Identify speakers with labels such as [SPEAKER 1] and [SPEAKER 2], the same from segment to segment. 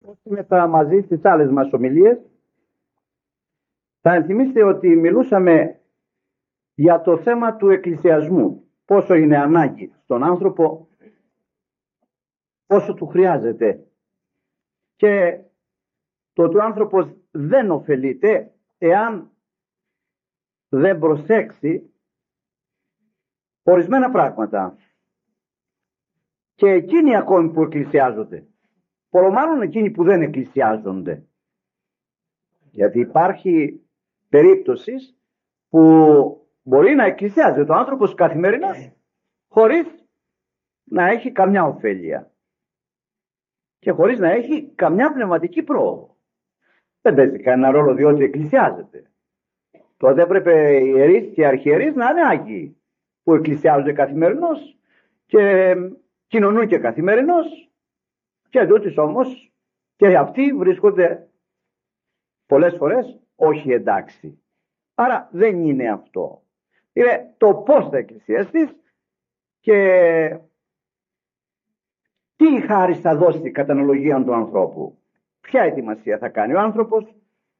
[SPEAKER 1] Μετά μαζί στις άλλες μας ομιλίες θα ενθυμίστε ότι μιλούσαμε για το θέμα του εκκλησιασμού. Πόσο είναι ανάγκη στον άνθρωπο, πόσο του χρειάζεται. Και το ότι ο άνθρωπος δεν ωφελείται εάν δεν προσέξει ορισμένα πράγματα. Και εκείνοι ακόμη που εκκλησιάζονται. Μάλλον εκείνοι που δεν εκκλησιάζονται. Γιατί υπάρχει περίπτωση που μπορεί να εκκλησιάζεται ο άνθρωπος καθημερινά χωρίς να έχει καμιά ωφέλεια και χωρίς να έχει καμιά πνευματική πρόοδο. Δεν παίζει κανένα ρόλο διότι εκκλησιάζεται. Τότε έπρεπε οι ιερείς και οι αρχιερείς να είναι άγιοι που εκκλησιάζονται καθημερινώς και κοινωνούν και καθημερινώς, και εντούτοις όμως και αυτοί βρίσκονται πολλές φορές όχι εντάξει. Άρα δεν είναι αυτό. Είναι το πώς θα εκκλησιαστείς και τι χάρις θα δώσει κατά αναλογία του ανθρώπου. Ποια ετοιμασία θα κάνει ο άνθρωπος.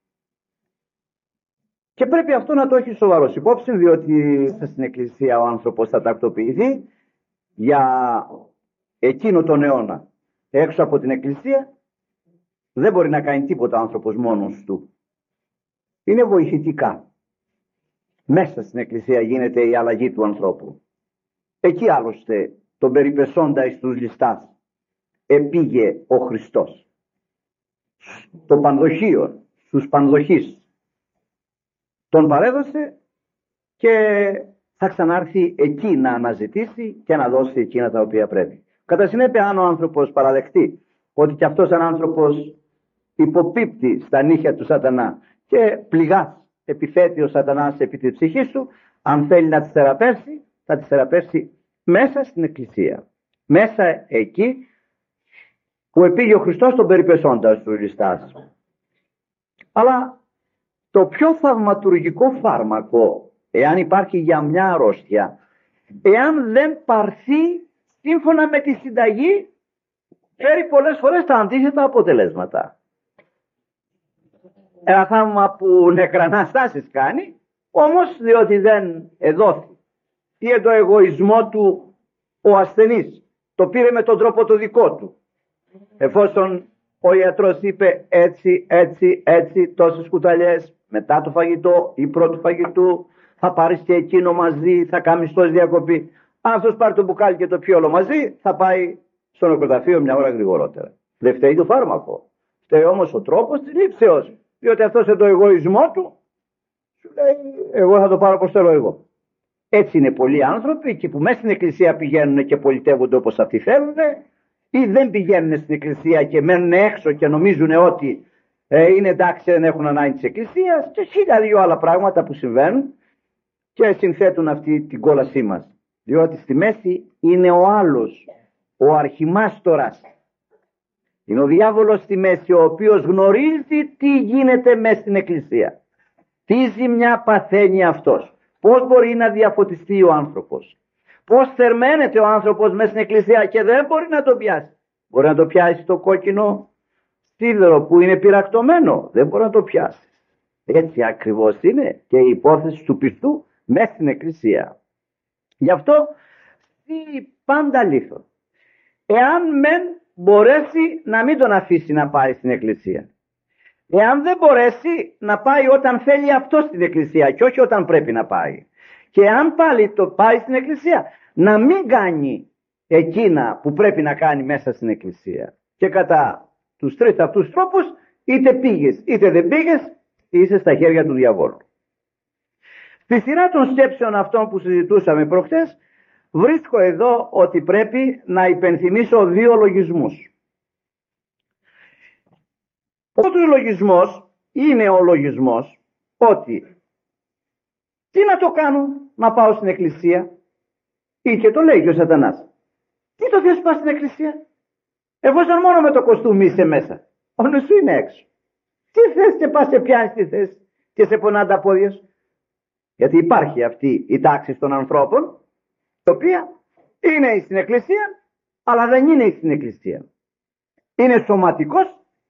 [SPEAKER 1] Και πρέπει αυτό να το έχει σοβαρός υπόψη, διότι στην εκκλησία ο άνθρωπος θα τακτοποιηθεί για εκείνο τον αιώνα. Έξω από την εκκλησία δεν μπορεί να κάνει τίποτα ο άνθρωπος μόνος του. Είναι βοηθητικά. Μέσα στην εκκλησία γίνεται η αλλαγή του ανθρώπου. Εκεί άλλωστε τον περιπεσόντα εις τους ληστάς επήγε ο Χριστός. Το πανδοχείο, στους πανδοχείς τον παρέδωσε και θα ξανάρθει εκεί να αναζητήσει και να δώσει εκείνα τα οποία πρέπει. Κατά συνέπεια, αν ο άνθρωπος παραδεχτεί ότι κι αυτός ένας άνθρωπος υποπίπτει στα νύχια του σατανά και πληγάς επιθέτει ο σατανάς επί της ψυχής του, αν θέλει να τις θεραπεύσει, θα τις θεραπεύσει μέσα στην εκκλησία. Μέσα εκεί που επήγε ο Χριστός τον περιπεσόντα στους ληστάς. Αλλά το πιο θαυματουργικό φάρμακο, εάν υπάρχει για μια αρρώστια, εάν δεν πάρθει σύμφωνα με τη συνταγή, φέρει πολλές φορές τα αντίθετα αποτελέσματα. Ένα θαύμα που νεκραναστάσεις κάνει, όμως διότι δεν εδόθη ή εν το εγωισμό του ο ασθενής το πήρε με τον τρόπο το δικό του, εφόσον ο ιατρός είπε έτσι τόσες κουταλιές μετά το φαγητό ή πρώτου φαγητού, θα πάρεις και εκείνο μαζί, θα κάνεις τόση διακοπή. Αν αυτός πάρει το μπουκάλι και το πιει όλο μαζί, θα πάει στο νεκροταφείο μια ώρα γρηγορότερα. Δεν φταίει το φάρμακο. Φταίει όμως ο τρόπος της λήψεως. Διότι αυτός είναι το εγωισμό του, σου λέει εγώ θα το πάρω όπως θέλω εγώ. Έτσι είναι πολλοί άνθρωποι και που μέσα στην εκκλησία πηγαίνουν και πολιτεύονται όπως αυτοί θέλουν, ή δεν πηγαίνουν στην εκκλησία και μένουν έξω και νομίζουν ότι είναι εντάξει, δεν έχουν ανάγκη της εκκλησίας, και χίλια δυο άλλα πράγματα που συμβαίνουν και συνθέτουν αυτή την κόλασή μας. Διότι στη μέση είναι ο άλλος, ο αρχιμάστορας. Είναι ο διάβολος στη μέση, ο οποίος γνωρίζει τι γίνεται μέσα στην εκκλησία. Τι ζημιά παθαίνει αυτός. Πώς μπορεί να διαφωτιστεί ο άνθρωπος. Πώς θερμαίνεται ο άνθρωπος μέσα στην εκκλησία και δεν μπορεί να το πιάσει. Μπορεί να το πιάσει το κόκκινο σίδερο που είναι πυρακτωμένο. Δεν μπορεί να το πιάσει. Έτσι ακριβώς είναι και η υπόθεση του πιστού μέσα στην εκκλησία. Γι' αυτό πάντα λίθο. Εάν μεν μπορέσει να μην τον αφήσει να πάει στην εκκλησία. Εάν δεν μπορέσει να πάει όταν θέλει αυτό στην εκκλησία και όχι όταν πρέπει να πάει. Και αν πάλι το πάει στην εκκλησία, να μην κάνει εκείνα που πρέπει να κάνει μέσα στην εκκλησία. Και κατά τους τρεις αυτούς τρόπους, είτε πήγες είτε δεν πήγες, είσαι στα χέρια του διαβόλου. Στη σειρά των σκέψεων αυτών που συζητούσαμε προχτές, βρίσκω εδώ ότι πρέπει να υπενθυμίσω δύο λογισμούς. Ο πρώτος λογισμός είναι ο λογισμός ότι τι να το κάνω να πάω στην εκκλησία, ή και το λέει και ο σατανάς. Τι το θες πας στην εκκλησία, εφόσον μόνο με το κοστούμι είσαι μέσα, ο νους σου είναι έξω. Τι θες και πας σε πιάνεις τι θες και σε πονά τα πόδια σου. Γιατί υπάρχει αυτή η τάξη των ανθρώπων, η οποία είναι στην εκκλησία, αλλά δεν είναι στην εκκλησία. Είναι σωματικός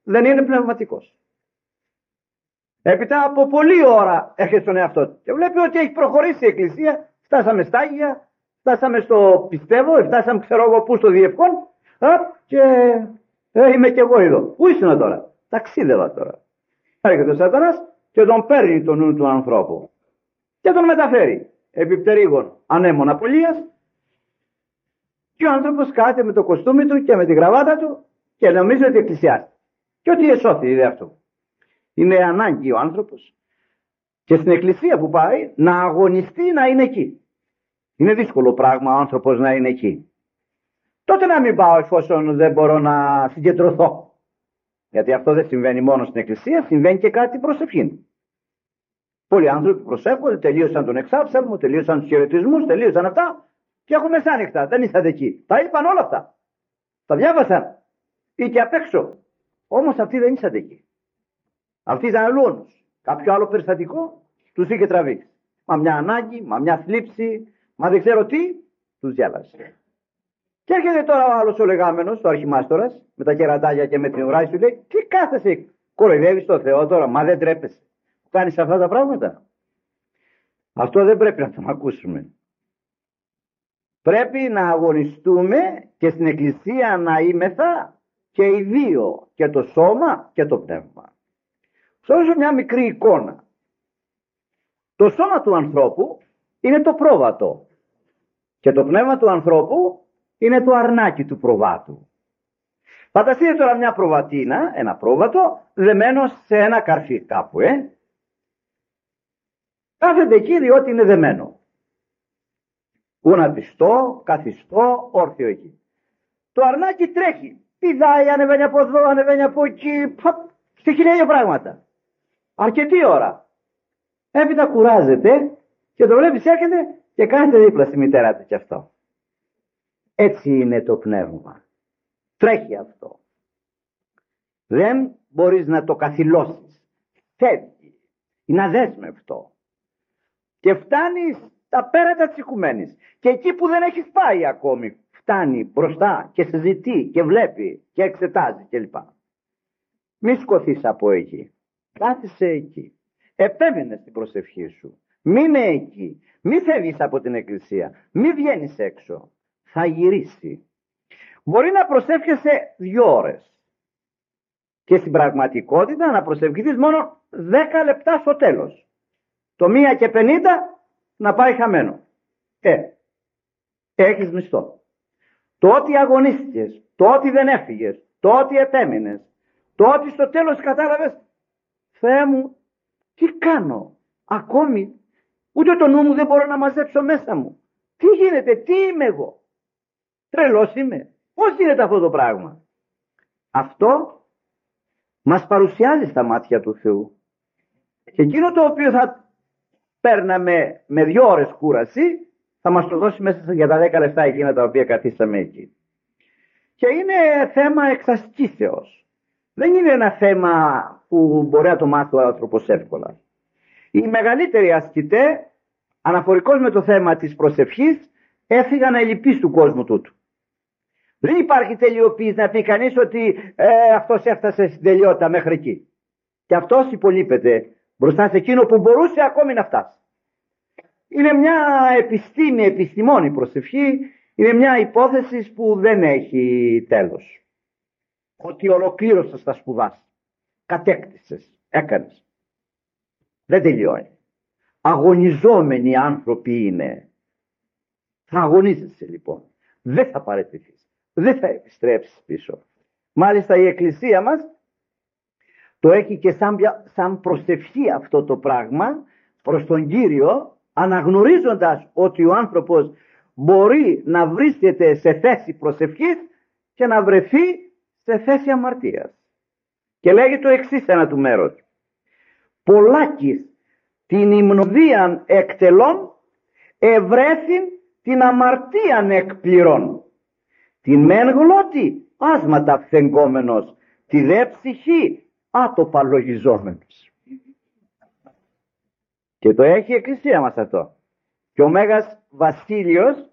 [SPEAKER 1] δεν είναι πνευματικός. Έπειτα από πολλή ώρα έρχεται στον εαυτό του και βλέπει ότι έχει προχωρήσει η Εκκλησία. Φτάσαμε στα Άγια, φτάσαμε στο πιστεύω, φτάσαμε ξέρω εγώ πού στο διευκόν και είμαι κι εγώ εδώ. Πού ήσουν τώρα? Ταξίδευα τώρα. Έρχεται ο Σατανάς και τον παίρνει το νου του ανθρώπου και τον μεταφέρει επιπτερίγων ανέμων απολίας και ο άνθρωπος κάθεται με το κοστούμι του και με τη γραβάτα του και νομίζει ότι εκκλησιάζει και ότι εσώθη είδε αυτό. Είναι ανάγκη ο άνθρωπος και στην εκκλησία που πάει να αγωνιστεί να είναι εκεί. Είναι δύσκολο πράγμα ο άνθρωπος να είναι εκεί. Τότε να μην πάω εφόσον δεν μπορώ να συγκεντρωθώ. Γιατί αυτό δεν συμβαίνει μόνο στην εκκλησία, συμβαίνει και κάτι προσευχή. Πολλοί άνθρωποι προσεύχονται, τελείωσαν τον εξάψαλμο, τελείωσαν τους χαιρετισμούς, τελείωσαν αυτά και έχουν μεσάνυχτα. Δεν ήσαν εκεί. Τα είπαν όλα αυτά. Τα διάβασαν. Ή και απ' έξω. Όμως αυτοί δεν ήσαν εκεί. Αυτοί ήταν αλλούνους. Κάποιο άλλο περιστατικό τους είχε τραβήξει. Μα μια ανάγκη, μα μια θλίψη, μα δεν ξέρω τι, τους διάλασε. Και έρχεται τώρα ο άλλος ο λεγάμενος, ο αρχιμάστορας, με τα κερατάκια και με την ουρά, σου λέει: τι κάθεσαι, κοροϊδεύεις τον Θεό τώρα, μα δεν τρέπεσαι. Κάνεις αυτά τα πράγματα. Αυτό δεν πρέπει να το ακούσουμε. Πρέπει να αγωνιστούμε και στην εκκλησία να είμεθα και οι δύο, και το σώμα και το πνεύμα. Θα δώσω μια μικρή εικόνα. Το σώμα του ανθρώπου είναι το πρόβατο και το πνεύμα του ανθρώπου είναι το αρνάκι του προβάτου. Φανταστείτε τώρα μια προβατίνα, ένα πρόβατο, δεμένο σε ένα καρφί κάπου, Κάθεται εκεί διότι είναι δεμένο. Γονατιστό, καθιστό, όρθιο εκεί. Το αρνάκι τρέχει, πηδάει, ανεβαίνει από εδώ, ανεβαίνει από εκεί, σε χιλιάδια πράγματα. Αρκετή ώρα. Έπειτα κουράζεται και το βλέπεις έρχεται και κάθεται δίπλα στη μητέρα του κι αυτό. Έτσι είναι το πνεύμα. Τρέχει αυτό. Δεν μπορείς να το καθυλώσεις. Φεύγει. Είναι αδέσμευτο. Και φτάνει στα πέρατα της οικουμένης. Και εκεί που δεν έχεις πάει ακόμη, φτάνει μπροστά και συζητεί και βλέπει και εξετάζει κλπ. Μη σκοθείς από εκεί. Κάθισε εκεί. Επέμενε στην προσευχή σου. Μείνε εκεί. Μη φεύγεις από την εκκλησία. Μη βγαίνεις έξω. Θα γυρίσει. Μπορεί να προσεύχεσαι 2 ώρες. Και στην πραγματικότητα να προσευχηθείς μόνο 10 λεπτά στο τέλος. Το 1:50 να πάει χαμένο. Έχεις μισθό. Το ότι αγωνίστηκες, το ότι δεν έφυγες, το ότι επέμεινες, το ότι στο τέλος κατάλαβες, Θεέ μου, τι κάνω, ακόμη, ούτε το νου μου δεν μπορώ να μαζέψω μέσα μου. Τι γίνεται, τι είμαι εγώ, τρελός είμαι, πώς γίνεται αυτό το πράγμα. Αυτό μας παρουσιάζει στα μάτια του Θεού. Και εκείνο το οποίο θα παίρναμε με 2 ώρες κούραση, θα μας το δώσει μέσα για τα 10 λεπτά εκείνα τα οποία καθίσαμε εκεί. Και είναι θέμα εξασκήσεως. Δεν είναι ένα θέμα που μπορεί να το μάθει ο άνθρωπος εύκολα. Οι μεγαλύτεροι ασκητές, αναφορικώς με το θέμα της προσευχής, έφυγαν ελλειπείς του κόσμου τούτου. Δεν υπάρχει τελειοποίηση να πει κανείς ότι αυτός έφτασε στην τελειότητα μέχρι εκεί. Και αυτός υπολείπεται μπροστά σε εκείνο που μπορούσε ακόμη να φτάσει. Είναι μια επιστήμη, επιστημόνη προσευχή, είναι μια υπόθεση που δεν έχει τέλος. Ότι ολοκλήρωσες τα σπουδάς, κατέκτησες, έκανες. Δεν τελειώνει. Αγωνιζόμενοι άνθρωποι είναι. Θα αγωνίζεσαι λοιπόν. Δεν θα παραιτηθείς. Δεν θα επιστρέψεις πίσω. Μάλιστα η Εκκλησία μας το έχει και σαν προσευχή αυτό το πράγμα προς τον Κύριο, αναγνωρίζοντας ότι ο άνθρωπος μπορεί να βρίσκεται σε θέση προσευχής και να βρεθεί σε θέση αμαρτίας. Και λέγει το εξής ένα του μέρος. Πολλάκις την υμνοδίαν εκτελών ευρέθην την αμαρτίαν εκπληρών. Την μεν γλώτη άσματα φθενκόμενος, τη δε ψυχή άτοπα λογιζόμενος. Και το έχει η Εκκλησία μας αυτό. Και ο Μέγας Βασίλειος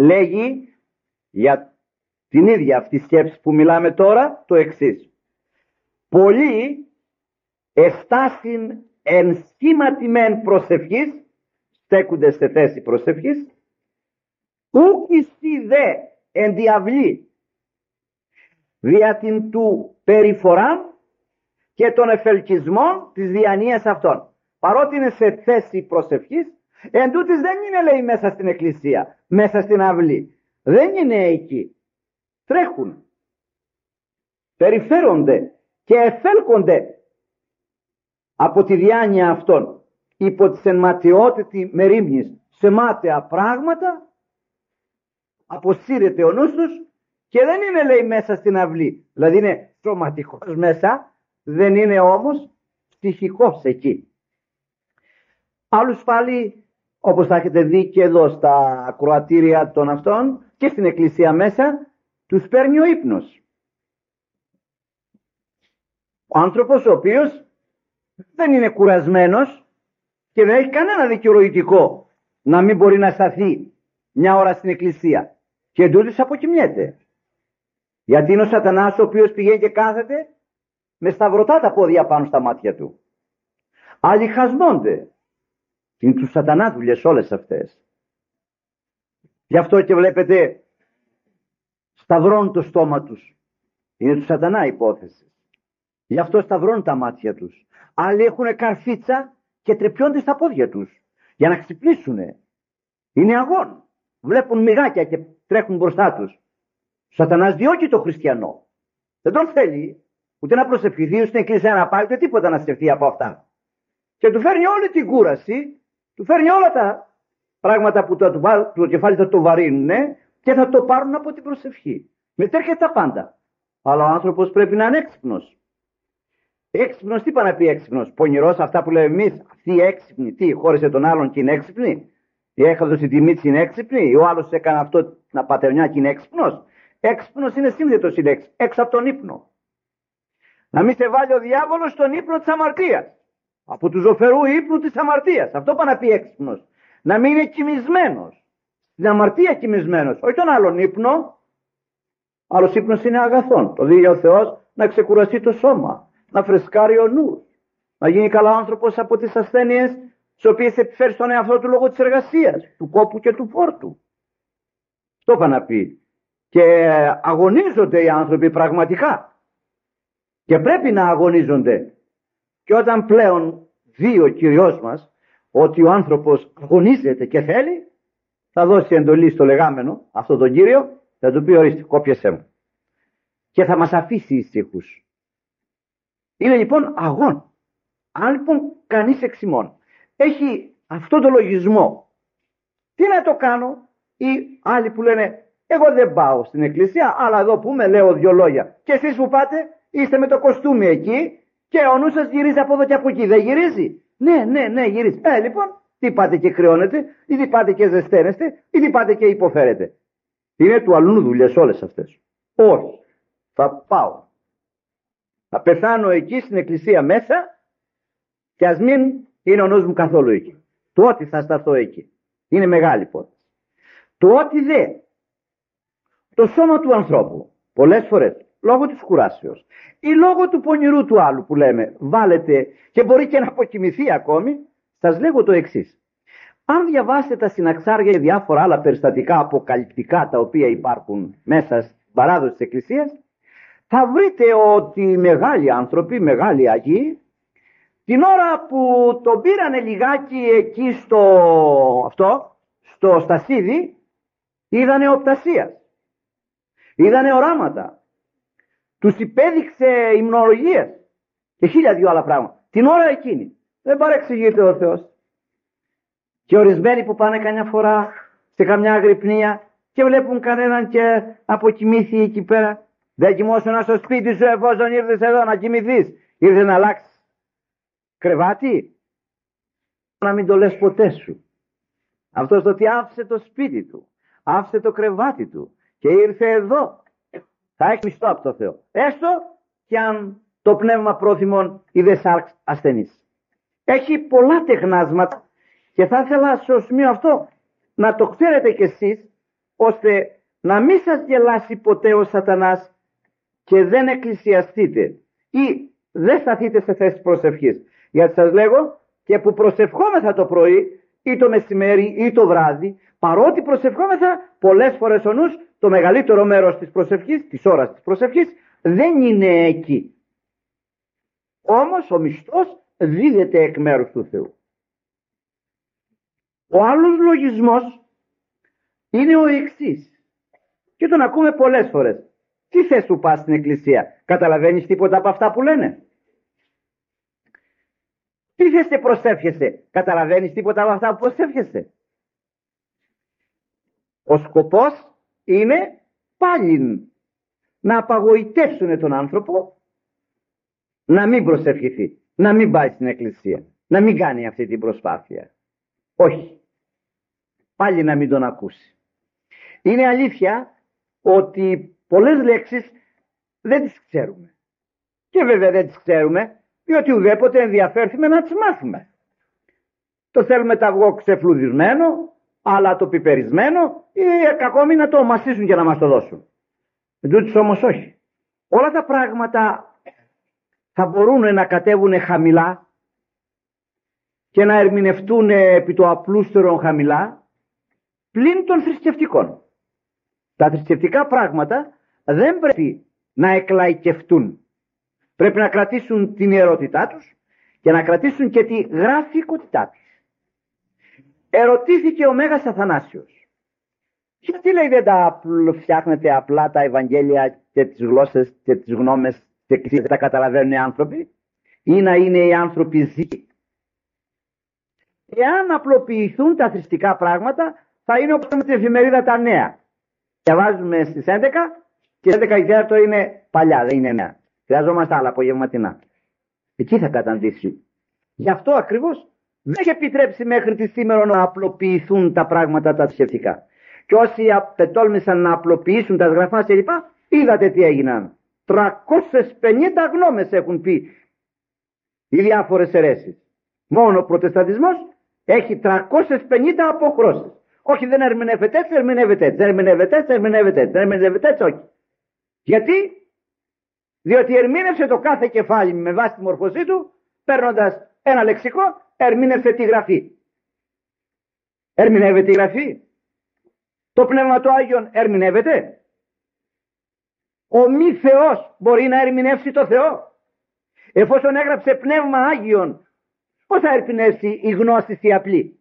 [SPEAKER 1] λέγει για την ίδια αυτή σκέψη που μιλάμε τώρα το εξής. πολλοί εστάσιν εν σχήματι μεν προσευχής, στέκονται σε θέση προσευχής, ουκ ειστί δε εν διαβλή δια την του περιφορά και τον εφελκισμό της διανοίας αυτών. Παρότι είναι σε θέση προσευχής, εν τούτης δεν είναι, λέει, μέσα στην εκκλησία, μέσα στην αυλή. Δεν είναι εκεί. Τρέχουν, περιφέρονται και εφέλκονται από τη διάνοια αυτών, υπό τη ενματιότητη μερίμνης σε μάταια πράγματα, αποσύρεται ο νους τους και δεν είναι, λέει, μέσα στην αυλή. Δηλαδή είναι σωματικός μέσα, δεν είναι όμως ψυχικός εκεί. Άλλους πάλι, όπως θα έχετε δει και εδώ στα ακροατήρια των αυτών και στην εκκλησία μέσα, τους παίρνει ο ύπνος. Ο άνθρωπος ο οποίος δεν είναι κουρασμένος και δεν έχει κανένα δικαιολογητικό να μην μπορεί να σταθεί μια ώρα στην εκκλησία, και εντούτοις αποκοιμιέται. Γιατί είναι ο σατανάς ο οποίος πηγαίνει και κάθεται με σταυρωτά τα πόδια πάνω στα μάτια του. Άλλοι χασμώνται. Είναι του σατανά δουλειές όλες αυτές. Γι' αυτό και βλέπετε σταυρώνουν το στόμα τους. Είναι του σατανά υπόθεση. Γι' αυτό σταυρώνουν τα μάτια τους. Άλλοι έχουν καρφίτσα και τρεπιώνται στα πόδια τους για να ξυπνήσουνε. Είναι αγών. Βλέπουν μυγάκια και τρέχουν μπροστά τους. Ο σατανάς διώκει το χριστιανό. Δεν τον θέλει ούτε να προσευχηθεί, ούτε στην εκκλησία να πάει, ούτε τίποτα να σκεφτεί από αυτά. Και του φέρνει όλη την κούραση, του φέρνει όλα τα πράγματα που το κεφάλι θα το βαρύνουν και θα το πάρουν από την προσευχή. Μετέρχεται τα πάντα. Αλλά ο άνθρωπος πρέπει να είναι έξυπνος. Έξυπνος, τι είπα να πει έξυπνος? Πονηρός, αυτά που λέμε εμείς. Αυτή έξυπνη, τι, χώρισε τον άλλον και είναι έξυπνη? Η έχαδος η τιμή της είναι έξυπνη? Ο άλλος έκανε αυτό να πατερνιά και είναι έξυπνος? Έξυπνος είναι σύνδετος η λέξη, έξω από τον ύπνο. Να μην σε βάλει ο διάβολος στον ύπνο της αμαρτίας. Από του ζωφερού ύπνου της αμαρτίας. Αυτό πάει να πει έξυπνος. Να μην είναι κοιμισμένος. Στην αμαρτία κοιμισμένος. Όχι τον άλλον ύπνο. Άλλος ύπνος είναι αγαθόν. Το δει ο Θεός να ξεκουραστεί το σώμα. Να φρεσκάρει ο νους. Να γίνει καλά άνθρωπος από τις ασθένειες τις οποίες επιφέρει στον εαυτό του λόγω της εργασίας, του κόπου και του φόρτου. Αυτό πάει να πει. Και αγωνίζονται οι άνθρωποι πραγματικά. Και πρέπει να αγωνίζονται. Και όταν πλέον δει ο Κύριος μας ότι ο άνθρωπος αγωνίζεται και θέλει, θα δώσει εντολή στο λεγάμενο αυτόν τον Κύριο, θα του πει ορίστε, κόπιεσέ μου. Και θα μας αφήσει ήσυχους. Είναι λοιπόν αγών. Αν λοιπόν κανείς εξημών έχει αυτό το λογισμό, τι να το κάνω? Ή άλλοι που λένε εγώ δεν πάω στην εκκλησία, αλλά εδώ που με λέω δύο λόγια. Και εσείς που πάτε είστε με το κοστούμι εκεί και ο νους σας γυρίζει από εδώ και από εκεί. Δεν γυρίζει? Ναι, γυρίζει. Λοιπόν, τι πάτε και κρυώνετε, ή τι πάτε και ζεσταίνεστε, ή τι πάτε και υποφέρετε? Είναι του αλλού δουλειές όλες αυτές. Όχι. Θα πάω. Θα πεθάνω εκεί στην εκκλησία μέσα και ας μην είναι ο νους μου καθόλου εκεί. Το ότι θα σταθώ εκεί. Είναι μεγάλη υπόθεση. Το ότι δε το σώμα του ανθρώπου πολλές φορές λόγω της κουράσεως ή λόγω του πονηρού του άλλου που λέμε βάλετε και μπορεί και να αποκοιμηθεί ακόμη, σας λέγω το εξής. Αν διαβάσετε τα συναξάρια και διάφορα άλλα περιστατικά αποκαλυπτικά τα οποία υπάρχουν μέσα στην παράδοση της Εκκλησίας, θα βρείτε ότι οι μεγάλοι άνθρωποι, οι μεγάλοι Αγίοι, την ώρα που τον πήρανε λιγάκι εκεί στο στασίδι, είδανε οπτασίας, είδανε οράματα, τους υπέδειξε υμνολογίες και 1002 άλλα πράγματα. Την ώρα εκείνη δεν παρεξηγείται ο Θεός. Και ορισμένοι που πάνε καμιά φορά σε καμιά αγρυπνία και βλέπουν κανέναν και αποκοιμήθη εκεί πέρα, δεν κοιμόσουνα στο σπίτι σου εφόσον ήρθες εδώ να κοιμηθείς? Ήρθες να αλλάξεις κρεβάτι? Να μην το λες ποτέ σου. Αυτός το ότι άφησε το σπίτι του, άφησε το κρεβάτι του και ήρθε εδώ, θα έχει μισθό από το Θεό. Έστω και αν το πνεύμα πρόθυμον είδε σάρξ ασθενής. Έχει πολλά τεχνάσματα και θα ήθελα στο σημείο αυτό να το ξέρετε κι εσείς, ώστε να μην σας γελάσει ποτέ ο σατανάς και δεν εκκλησιαστείτε ή δεν σταθείτε σε θέση προσευχής. Γιατί σας λέγω, και που προσευχόμεθα το πρωί ή το μεσημέρι ή το βράδυ, παρότι προσευχόμεθα, πολλές φορές ο νους, το μεγαλύτερο μέρος της προσευχής, της ώρας της προσευχής, δεν είναι εκεί. Όμως ο μισθός δίδεται εκ μέρους του Θεού. Ο άλλος λογισμός είναι ο εξής, και τον ακούμε πολλές φορές. Τι θες που πας στην εκκλησία, καταλαβαίνεις τίποτα από αυτά που λένε? Τι θες και προσεύχεσαι, καταλαβαίνεις τίποτα από αυτά που προσεύχεσαι? Ο σκοπός είναι πάλι να απαγοητεύσουν τον άνθρωπο να μην προσευχηθεί, να μην πάει στην εκκλησία, να μην κάνει αυτή την προσπάθεια. Όχι, πάλι να μην τον ακούσει. Είναι αλήθεια ότι πολλές λέξεις δεν τις ξέρουμε. Και βέβαια δεν τις ξέρουμε διότι ουδέποτε ενδιαφέρθημε να τις μάθουμε. Το θέλουμε τα αυγό ξεφλουδισμένο, αλλά το πιπερισμένο, ή ακόμη να το μασίσουν και να μας το δώσουν. Εν τούτης όμως όχι. Όλα τα πράγματα θα μπορούν να κατέβουν χαμηλά και να ερμηνευτούν επί το απλούστερο χαμηλά, πλην των θρησκευτικών. Τα θρησκευτικά πράγματα δεν πρέπει να εκλαϊκευτούν. Πρέπει να κρατήσουν την ιερότητά τους και να κρατήσουν και τη γραφικότητά τους. Ερωτήθηκε ο Μέγας Αθανάσιος, γιατί λέει δεν τα φτιάχνετε απλά τα Ευαγγέλια και τις γλώσσες και τις γνώμες και δεν τα καταλαβαίνουν οι άνθρωποι, ή να είναι οι άνθρωποι ζήκοι? Εάν απλοποιηθούν τα θρησκευτικά πράγματα, θα είναι όπως με την εφημερίδα Τα Νέα. Διαβάζουμε στις 11 και στις 11 η τέταρτο είναι παλιά, δεν είναι νέα. Χρειαζόμαστε άλλα απογευματινά. Εκεί θα καταντήσει. Γι' αυτό ακριβώς δεν έχει επιτρέψει μέχρι τη σήμερα να απλοποιηθούν τα πράγματα τα θρησκευτικά. Και όσοι απετόλμησαν να απλοποιήσουν τα γραφά κλπ., είδατε τι έγιναν. 350 γνώμες έχουν πει οι διάφορες αιρέσεις. Μόνο ο Προτεσταντισμός έχει 350 αποχρώσεις. Όχι, δεν ερμηνεύεται έτσι, ερμηνεύεται έτσι, ερμηνεύεται έτσι, ερμηνεύεται έτσι, ερμηνεύεται έτσι, όχι. Γιατί? Διότι ερμήνευσε το κάθε κεφάλι με βάση τη μορφωσή του, παίρνοντας ένα λεξικό, ερμήνευσε τη γραφή. Ερμηνεύεται η γραφή. Το Πνεύμα του Άγιον ερμηνεύεται. Ο μη Θεός μπορεί να ερμηνεύσει το Θεό? Εφόσον έγραψε Πνεύμα Άγιον, πώς θα ερμηνεύσει η γνώση η απλή?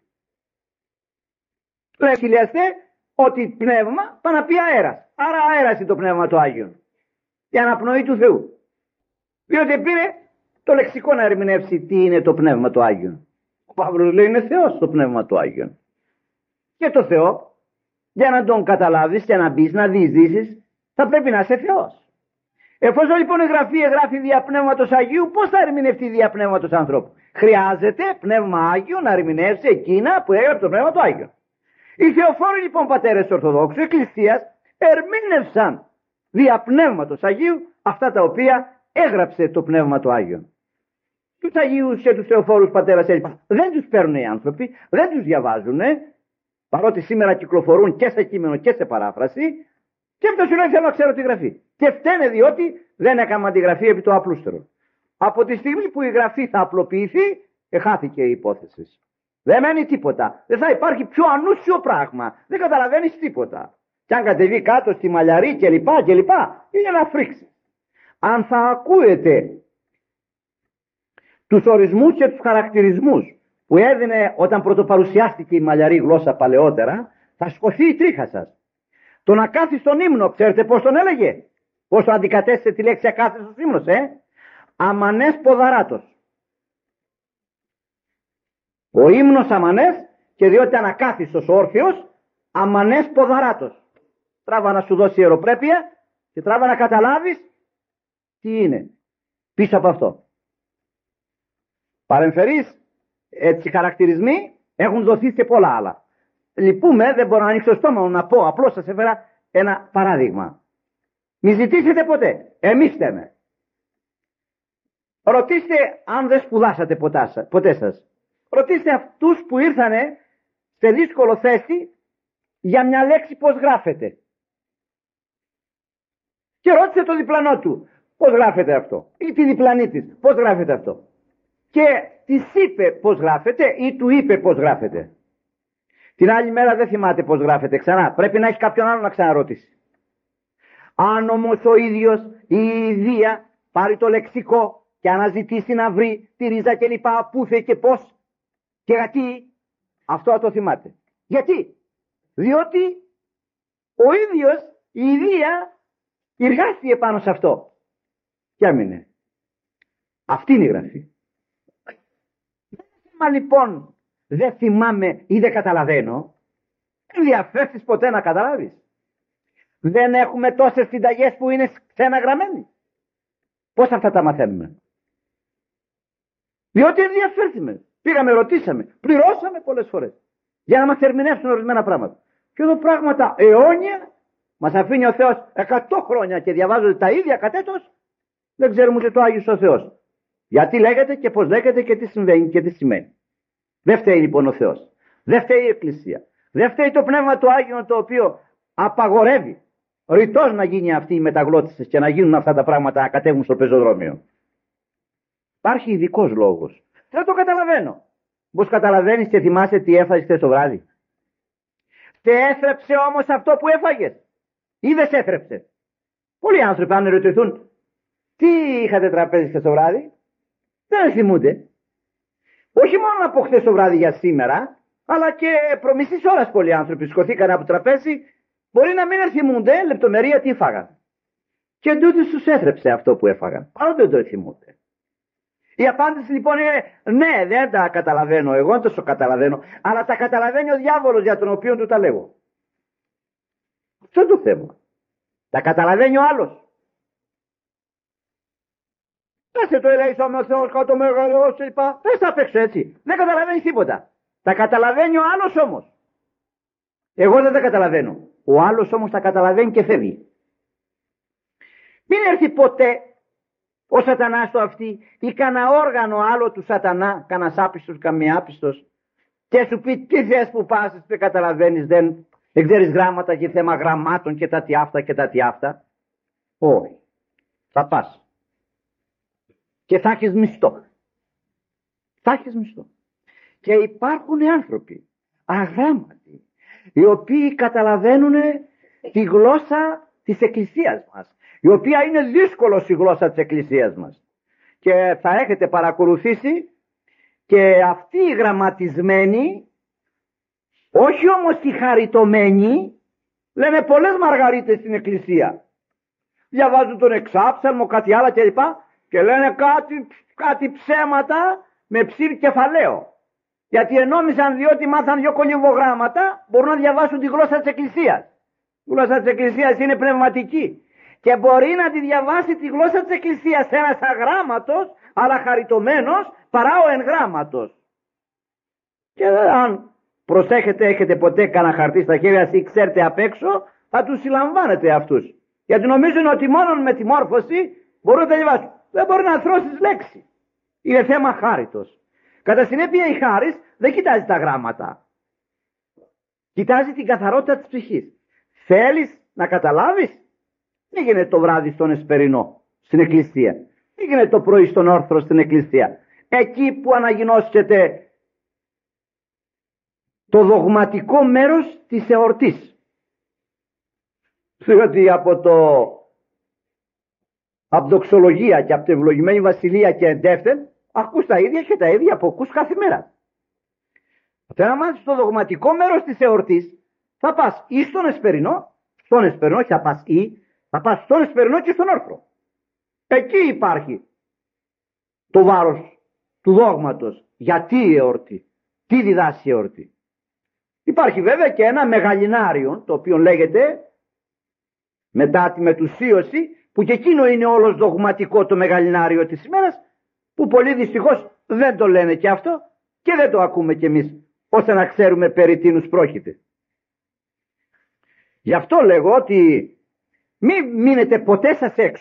[SPEAKER 1] Λέει χιλιαστέ ότι πνεύμα πάει να πει αέρας. Άρα αέρας είναι το Πνεύμα του Άγιον. Η αναπνοή του Θεού. Διότι πήρε το λεξικό να ερμηνεύσει τι είναι το Πνεύμα του Άγιον. Ο Παύλος λέει είναι Θεός το Πνεύμα του Άγιον. Και το Θεό, για να τον καταλάβεις και να μπεις, να διεισδύσεις, θα πρέπει να είσαι Θεός. Εφόσον λοιπόν η Γραφή εγγράφει δια Πνεύματος Αγίου, πώς θα ερμηνευτεί δια Πνεύματος ανθρώπου? Χρειάζεται Πνεύμα Άγιο να ερμηνεύσει εκείνα που έγραψε το Πνεύμα του Άγιο. Οι Θεοφόροι λοιπόν πατέρες Ορθοδόξου Εκκλησίας ερμήνευσαν δια Πνεύματος Αγίου αυτά τα οποία έγραψε το Πνεύμα του Άγιο. Τους Αγίους και τους Θεοφόρους πατέρας δεν τους παίρνουν οι άνθρωποι, δεν τους διαβάζουν, παρότι σήμερα κυκλοφορούν και σε κείμενο και σε παράφραση, και αυτό σου λέει θέλω να ξέρω τη γραφή. Και φταίνε διότι δεν έκαναν τη γραφή επί το απλούστερο. Από τη στιγμή που η γραφή θα απλοποιηθεί, εχάθηκε η υπόθεση. Δεν μένει τίποτα. Δεν θα υπάρχει πιο ανούσιο πράγμα. Δεν καταλαβαίνεις τίποτα. Και αν κατεβεί κάτω στη μαλλιαρή κλπ. Είναι να φρίξει. Αν θα ακούετε τους ορισμούς και τους χαρακτηρισμούς που έδινε όταν πρωτοπαρουσιάστηκε η μαλλιαρή γλώσσα παλαιότερα, θα σκοθεί η τρίχα σας. Το να κάθει στον ύμνο, ξέρετε πώς τον έλεγε? Πώς το αντικατέστησε τη λέξη ακάθιστος ύμνος, Αμανές ποδαράτος. Ο ύμνος αμανές, και διότι ανακάθιστος όρθιος, αμανές ποδαράτος. Τράβα να σου δώσει ιεροπρέπεια και τράβα να καταλάβεις τι είναι πίσω από αυτό. Παρεμφερείς έτσι χαρακτηρισμοί έχουν δοθεί σε πολλά άλλα. Λυπούμε, δεν μπορώ να ανοίξω το στόμα μου να πω, απλώς σας έφερα ένα παράδειγμα. Μη ζητήσετε ποτέ, εμείς θέμε. Ρωτήστε αν δεν σπουδάσατε ποτέ σας. Ρωτήστε αυτούς που ήρθανε σε δύσκολο θέση για μια λέξη πώς γράφεται. Και ρώτησε το διπλανό του, πώς γράφεται αυτό, ή τη διπλανή της πώς γράφεται αυτό, και της είπε πώς γράφεται ή του είπε πώς γράφεται. Την άλλη μέρα δεν θυμάται πώς γράφεται ξανά, πρέπει να έχει κάποιον άλλο να ξαναρωτήσει. Αν όμως ο ίδιος ή η ιδία πάρει το λεξικό και αναζητήσει να βρει τη ρίζα και λοιπά, πού θε και πώς και γιατί, αυτό θα το θυμάται. Γιατί? Διότι ο ίδιος η ιδία εργάστηκε πάνω σε αυτό και έμεινε. Αυτή είναι η γραφή. Μα λοιπόν δεν θυμάμαι ή δεν καταλαβαίνω, ενδιαφέρθεις ποτέ να καταλάβεις? Δεν έχουμε τόσες συνταγές που είναι ξένα γραμμένοι? Πώς αυτά τα μαθαίνουμε? Διότι ενδιαφέρθημε, πήγαμε, ρωτήσαμε, πληρώσαμε πολλές φορές για να μας ερμηνεύσουν ορισμένα πράγματα. Και εδώ πράγματα αιώνια μας αφήνει ο Θεός 100 χρόνια και διαβάζονται τα ίδια κατέτος, δεν ξέρουμε ούτε το Άγιος ο Θεός. Γιατί λέγεται και πώς λέγεται και τι συμβαίνει και τι σημαίνει. Δεν φταίει λοιπόν ο Θεός. Δεν φταίει η Εκκλησία. Δεν φταίει το Πνεύμα του Άγιον, το οποίο απαγορεύει ρητός να γίνει αυτή η μεταγλώτηση και να γίνουν αυτά τα πράγματα να κατέβουν στο πεζοδρόμιο. Υπάρχει ειδικός λόγος. Δεν το καταλαβαίνω. Πώς καταλαβαίνεις και θυμάσαι τι έφαγες χθες το βράδυ? Σε έθρεψε όμως αυτό που έφαγες ή δεν σε έθρεψε? Πολλοί άνθρωποι αν ρωτηθούν τι είχατε τραπέζι χθες το βράδυ, δεν θυμούνται. Όχι μόνο από χθες το βράδυ για σήμερα, αλλά και προμισής ώρας πολλοί άνθρωποι σηκωθήκαν από το τραπέζι, μπορεί να μην θυμούνται λεπτομερία τι φάγαν. Και εντούτοις τους έθρεψε αυτό που έφαγαν. Παρότι δεν το θυμούνται. Η απάντηση λοιπόν είναι ναι, δεν τα καταλαβαίνω, εγώ δεν το καταλαβαίνω, αλλά τα καταλαβαίνει ο διάβολος για τον οποίο του τα λέγω. Αυτό είναι το θέμα. Τα καταλαβαίνει ο άλλος. Άσε το ελέησαμε ο Θεός κάτω μεγαλός και λοιπά. Πες τα απ' έξω έτσι. Δεν καταλαβαίνεις τίποτα. Τα καταλαβαίνει ο άλλος όμως. Εγώ δεν τα καταλαβαίνω. Ο άλλος όμως τα καταλαβαίνει και φεύγει. Μην έρθει ποτέ ο σατανάς στο αυτή ή κανένα όργανο άλλο του σατανά, κανένας άπιστος, καμία άπιστος, και σου πει τι θες που πας, δεν καταλαβαίνεις, δεν ξέρεις γράμματα και θέμα γραμμάτων και τα τι αυτά και τα τι αυτά. Όχι. Θα πας. Και θα έχεις μισθό. Θα έχεις μισθό. Και υπάρχουν άνθρωποι αγράμματοι, οι οποίοι καταλαβαίνουν τη γλώσσα της Εκκλησίας μας, η οποία είναι δύσκολος η γλώσσα της Εκκλησίας μας. Και θα έχετε παρακολουθήσει και αυτοί οι γραμματισμένοι, όχι όμως οι χαριτωμένοι, λένε πολλές μαργαρίτες στην Εκκλησία. Διαβάζουν τον εξάψαλμο, κάτι άλλα κλπ. Και λένε κάτι ψέματα με ψήρ κεφαλαίο. Γιατί ενόμισαν διότι μάθαν δύο κολυμβογράμματα μπορούν να διαβάσουν τη γλώσσα της Εκκλησίας. Η γλώσσα της Εκκλησίας είναι πνευματική. Και μπορεί να τη διαβάσει τη γλώσσα της Εκκλησίας ένας αγράμματος, αλλά χαριτωμένος, παρά ο εγγράμματος. Και αν προσέχετε, έχετε ποτέ κανένα χαρτί στα χέρια σας ή ξέρετε απ' έξω, θα τους συλλαμβάνετε αυτούς. Γιατί νομίζουν ότι μόνο με τη μόρφωση μπορούν να τα διαβάσουν. Δεν μπορεί να θρώσεις λέξη. Είναι θέμα χάριτος. Κατά συνέπεια η χάρις δεν κοιτάζει τα γράμματα. Κοιτάζει την καθαρότητα της ψυχής. Θέλεις να καταλάβεις? Δεν γίνεται το βράδυ στον εσπερινό στην εκκλησία. Δεν γίνεται το πρωί στον όρθρο στην εκκλησία. Εκεί που αναγινώσετε το δογματικό μέρος της εορτής. Διότι από δοξολογία και από την ευλογημένη βασιλεία και εντεύθεν ακούς τα ίδια και τα ίδια που ακούς κάθε μέρα. Όταν να μάθεις το δογματικό μέρος της εορτής θα πας ή στον εσπερινό και θα πας στον εσπερινό και στον όρθρο. Εκεί υπάρχει το βάρος του δόγματος. Γιατί η εορτή, τι διδάσκει η εορτή. Υπάρχει βέβαια και ένα μεγαλινάριο, το οποίο λέγεται μετά τη μετουσίωση, που και εκείνο είναι όλος δογματικό το μεγαλινάριο της ημέρας, που πολύ δυστυχώς δεν το λένε και αυτό και δεν το ακούμε κι εμείς, ώστε να ξέρουμε περί τίνους πρόκειται. Γι' αυτό λέγω ότι μην μείνετε ποτέ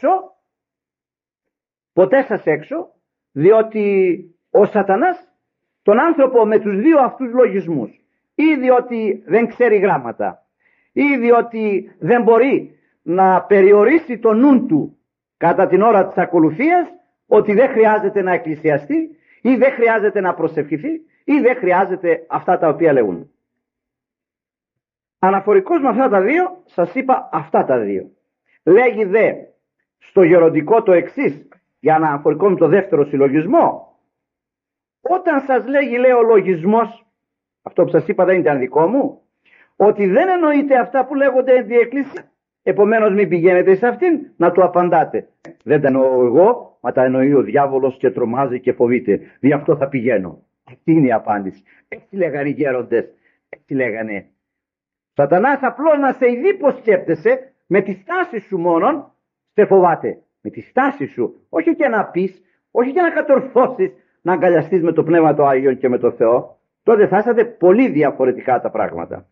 [SPEAKER 1] σας έξω, διότι ο σατανάς τον άνθρωπο με τους δύο αυτούς λογισμούς, ή διότι δεν ξέρει γράμματα, ή διότι δεν μπορεί να περιορίσει το νου του κατά την ώρα της ακολουθίας ότι δεν χρειάζεται να εκκλησιαστεί ή δεν χρειάζεται να προσευχηθεί ή δεν χρειάζεται αυτά τα οποία λέγουν. Αναφορικώς με αυτά τα δύο, σας είπα αυτά τα δύο. Λέγει δε στο γεροντικό το εξής, για να αναφορικό με το δεύτερο συλλογισμό. Όταν σας λέγει, λέει, ο λογισμός, αυτό που σας είπα δεν ήταν δικό μου, ότι δεν εννοείται αυτά που λέγονται εν τη εκκλησία. Επομένως μην πηγαίνετε σε αυτήν να του απαντάτε. Δεν τα εννοώ εγώ, μα τα εννοεί ο διάβολος και τρομάζει και φοβείται. Δι' αυτό θα πηγαίνω. Αυτή είναι η απάντηση. Έτσι λέγανε οι γέροντες. Έτσι λέγανε. Σατανάς απλώς να σε ειδεί πως σκέπτεσαι, με τη στάση σου μόνον σε φοβάται. Με τη στάση σου. Όχι και να πεις, όχι και να κατορθώσεις, να αγκαλιαστείς με το Πνεύμα το Άγιο και με το Θεό. Τότε θα είσατε πολύ διαφορετικά τα πράγματα.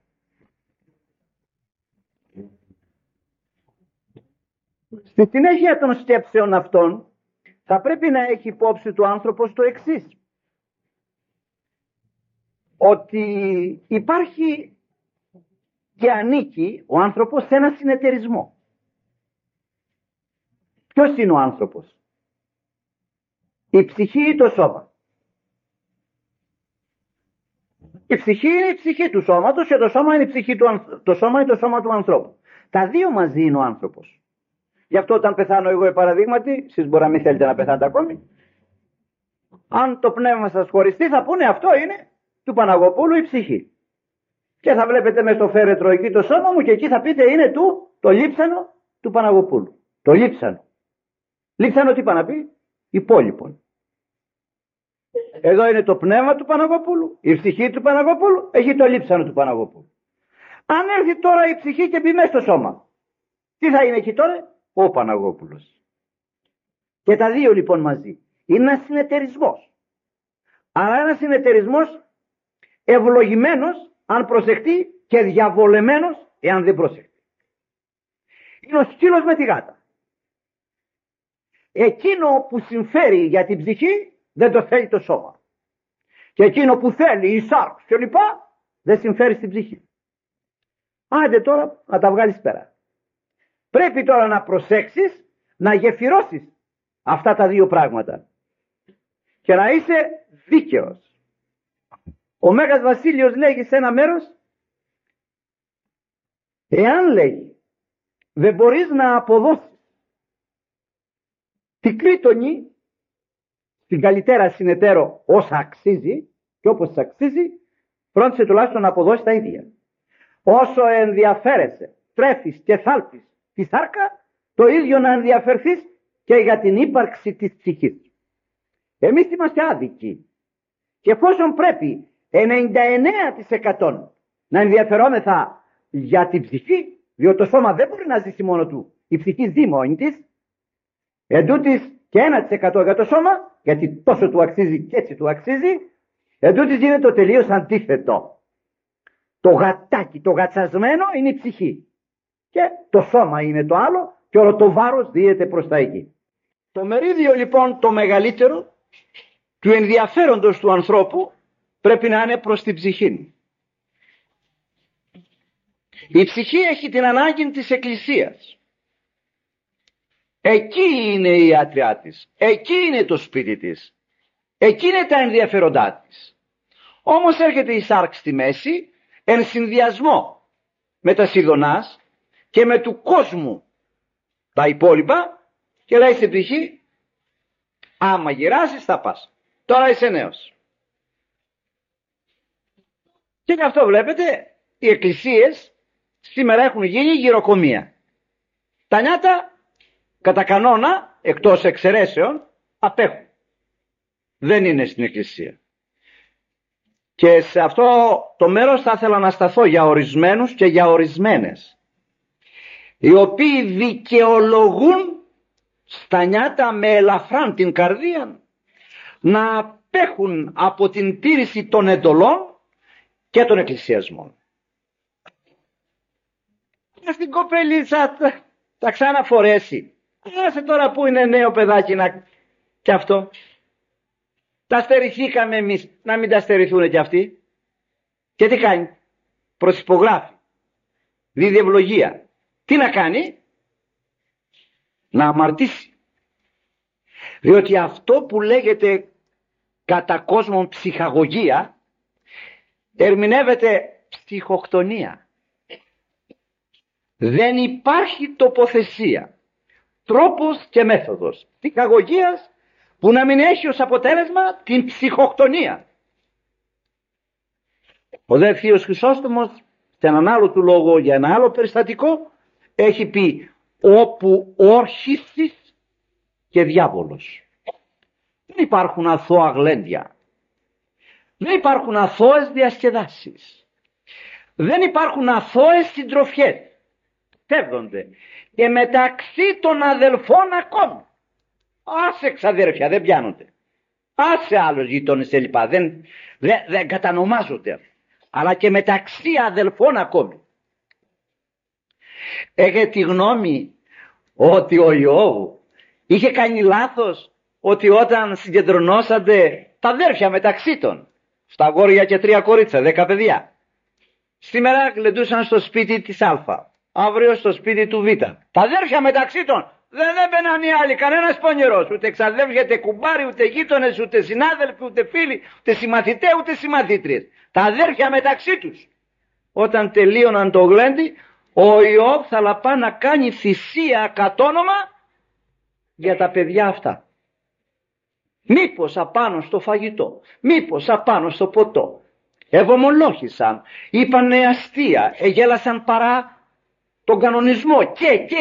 [SPEAKER 1] Στη συνέχεια των σκέψεων αυτών θα πρέπει να έχει υπόψη του άνθρωπος το εξής, ότι υπάρχει και ανήκει ο άνθρωπος σε ένα συνεταιρισμό. Ποιος είναι ο άνθρωπος? Η ψυχή ή το σώμα? Η ψυχή είναι η ψυχή του σώματος και το σώμα είναι η ψυχή το σώμα είναι το σώμα του ανθρώπου. Τα δύο μαζί είναι ο άνθρωπος. Γι' αυτό όταν πεθάνω εγώ, παραδείγματι, εσείς μπορεί να μην θέλετε να πεθάνετε ακόμη, αν το πνεύμα σας χωριστεί θα πούνε αυτό είναι του Παναγοπούλου η ψυχή. Και θα βλέπετε μες στο φέρετρο εκεί το σώμα μου και εκεί θα πείτε είναι το λείψανο του Παναγοπούλου. Το λείψανο. Λείψανο τι είπα να πει? Υπόλοιπον. Εδώ είναι το πνεύμα του Παναγοπούλου, η ψυχή του Παναγοπούλου, έχει το λείψανο του Παναγοπούλου. Αν έρθει τώρα η ψυχή και μπει μέσα στο σώμα, τι θα είναι εκεί τώρα? Ο Παναγόπουλος. Και τα δύο λοιπόν μαζί. Είναι ένας συνεταιρισμός. Αλλά ένας συνεταιρισμός ευλογημένος αν προσεχτεί και διαβολεμένος εάν δεν προσεχτεί. Είναι ο σκύλος με τη γάτα. Εκείνο που συμφέρει για την ψυχή δεν το θέλει το σώμα. Και εκείνο που θέλει η σάρξ και λοιπά δεν συμφέρει στην ψυχή. Άντε τώρα να τα βγάλεις πέρα. Πρέπει τώρα να προσέξεις, να γεφυρώσεις αυτά τα δύο πράγματα και να είσαι δίκαιος. Ο Μέγας Βασίλειος λέγει σε ένα μέρος, εάν λέγει δεν μπορείς να αποδώσεις την κλήτονη στην καλύτερα συνεταίρο όσα αξίζει και όπως αξίζει, φρόντισε τουλάχιστον να αποδώσει τα ίδια. Όσο ενδιαφέρεσαι, τρέφεις και θάλπεις τη σάρκα, το ίδιο να ενδιαφερθείς και για την ύπαρξη της ψυχής. Εμείς είμαστε άδικοι και εφόσον πρέπει 99% να ενδιαφερόμεθα για την ψυχή, διότι το σώμα δεν μπορεί να ζήσει μόνο του, η ψυχή ζει μόνη της, εντούτοις και 1% για το σώμα, γιατί τόσο του αξίζει και έτσι του αξίζει, εντούτοις γίνεται το τελείως αντίθετο. Το γατάκι, το γατσασμένο είναι η ψυχή. Και το σώμα είναι το άλλο και όλο το βάρος δίεται προς τα εκεί. Το μερίδιο λοιπόν το μεγαλύτερο του ενδιαφέροντος του ανθρώπου πρέπει να είναι προς την ψυχή. Η ψυχή έχει την ανάγκη της εκκλησίας. Εκεί είναι η ιατριά της. Εκεί είναι το σπίτι της. Εκεί είναι τα ενδιαφέροντά της. Όμως έρχεται η σάρξ στη μέση εν συνδυασμό με τα σιδωνάς και με του κόσμου τα υπόλοιπα και λέει στην ψυχή, άμα γυράσεις θα πας. Τώρα είσαι νέος. Και γι' αυτό βλέπετε οι εκκλησίες σήμερα έχουν γίνει γυροκομεία. Τα νιάτα κατά κανόνα εκτός εξαιρέσεων απέχουν. Δεν είναι στην εκκλησία. Και σε αυτό το μέρος θα ήθελα να σταθώ για ορισμένους και για ορισμένες, οι οποίοι δικαιολογούν στα νιάτα με ελαφράν την καρδία να απέχουν από την τήρηση των εντολών και των εκκλησιασμών. Στην κοπελίτσα τα ξαναφορέσει. Άσε τώρα που είναι νέο παιδάκι και αυτό. Τα στερηθήκαμε εμείς, να μην τα στερηθούν και αυτοί. Και τι κάνει? Προσυπογράφει. Δίδει ευλογία. Τι να κάνει? Να αμαρτήσει. Διότι αυτό που λέγεται κατά κόσμον ψυχαγωγία ερμηνεύεται ψυχοκτονία. Δεν υπάρχει τοποθεσία, τρόπος και μέθοδος ψυχαγωγίας που να μην έχει ως αποτέλεσμα την ψυχοκτονία. Ο δε Θείος Χρυσόστομος σε έναν άλλο του λόγο για ένα άλλο περιστατικό έχει πει όπου όρχισης και διάβολος. Δεν υπάρχουν αθώα γλέντια, δεν υπάρχουν αθώες διασκεδάσεις, δεν υπάρχουν αθώες συντροφιές. Πέφτονται και μεταξύ των αδελφών ακόμη. Άσε ξαδέρφια, δεν πιάνονται. Άσε άλλους γείτονες κλπ. Δεν κατανομάζονται. Αλλά και μεταξύ αδελφών ακόμη. Έχετε τη γνώμη ότι ο Ιώβ είχε κάνει λάθος, ότι όταν συγκεντρωνόσατε τα αδέρφια μεταξύ των, στα αγόρια και 3 κορίτσα, 10 παιδιά, σήμερα γλεντούσαν στο σπίτι της Α, αύριο στο σπίτι του Β. Τα αδέρφια μεταξύ των δεν έμπαιναν οι άλλοι, κανένας πονηρός, ούτε ξαδέρφια, ούτε κουμπάρι, ούτε γείτονες, ούτε συνάδελφοι, ούτε φίλοι, ούτε συμμαθητές, ούτε συμμαθήτριες. Τα αδέρφια μεταξύ τους. Όταν τελείωναν το γλέντι, ο Ιώβ θα λαπά να κάνει θυσία κατ' όνομα για τα παιδιά αυτά. Μήπως απάνω στο φαγητό, μήπως απάνω στο ποτό. Ευωμολόγησαν, είπανε αστεία, εγέλασαν παρά τον κανονισμό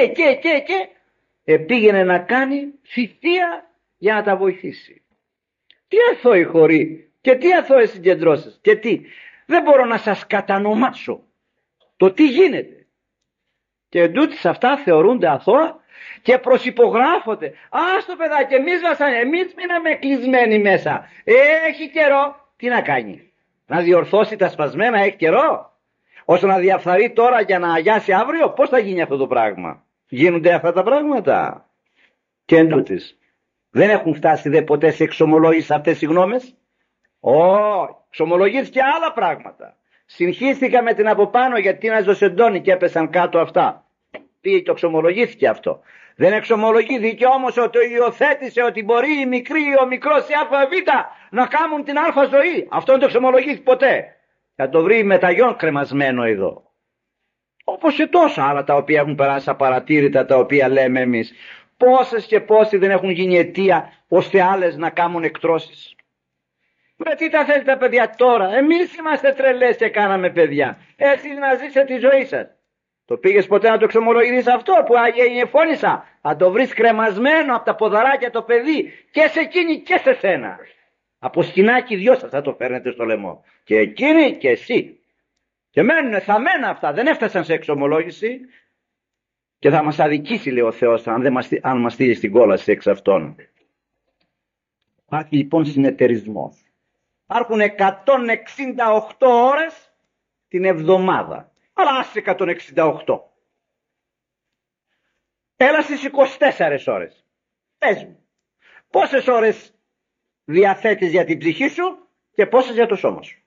[SPEAKER 1] και πήγαινε να κάνει θυσία για να τα βοηθήσει. Τι αθώοι χωροί και τι αθώες συγκεντρώσεις και τι. Δεν μπορώ να σας κατανομάσω το τι γίνεται. Και εντούτοις αυτά θεωρούνται αθώα και προσυπογράφονται. Στο παιδάκι, εμείς μείναμε κλεισμένοι μέσα. Έχει καιρό. Τι να κάνει? Να διορθώσει τα σπασμένα, έχει καιρό? Ώστε να διαφθαρεί τώρα για να αγιάσει αύριο? Πώς θα γίνει αυτό το πράγμα? Γίνονται αυτά τα πράγματα? Και εντούτοις δεν έχουν φτάσει δε ποτέ σε εξομολόγηση αυτές οι γνώμες? Εξομολογήθηκε άλλα πράγματα. Συγχύστηκα με την από πάνω γιατί να ζωσεντώνει και έπεσαν κάτω αυτά. Τι το εξομολογήθηκε αυτό? Δεν εξομολογήθηκε όμως ότι υιοθέτησε ότι μπορεί η μικρή ή ο μικρός η ΑΒ να κάνουν την Α ζωή. Αυτό δεν το εξομολογήθηκε ποτέ. Θα το βρει μεταγιόν κρεμασμένο εδώ. Όπως και τόσα άλλα τα οποία έχουν περάσει απαρατήρητα, τα οποία λέμε εμείς. Πόσες και πόσοι δεν έχουν γίνει αιτία ώστε άλλες να κάνουν εκτρώσεις. Τι τα θέλετε τα παιδιά τώρα? Εμείς είμαστε τρελές και κάναμε παιδιά. Εσείς να ζήσετε τη ζωή σας. Το πήγες ποτέ να το εξομολογηθείς αυτό που φώνησα? Θα το βρεις κρεμασμένο από τα ποδαράκια το παιδί και σε εκείνη και σε σένα. Από σκηνάκι δυο σας θα το φέρνετε στο λαιμό. Και εκείνη και εσύ. Και μένουν θαμμένα αυτά. Δεν έφτασαν σε εξομολόγηση. Και θα μας αδικήσει, λέει ο Θεός, αν μας στείλει στην κόλαση εξ αυτών. Υπάρχει λοιπόν συνεταιρισμός. Υπάρχουν 168 ώρες την εβδομάδα. Αλλά άσε 168. Έλα στις 24 ώρες. Πες μου, πόσες ώρες διαθέτεις για την ψυχή σου και πόσες για το σώμα σου?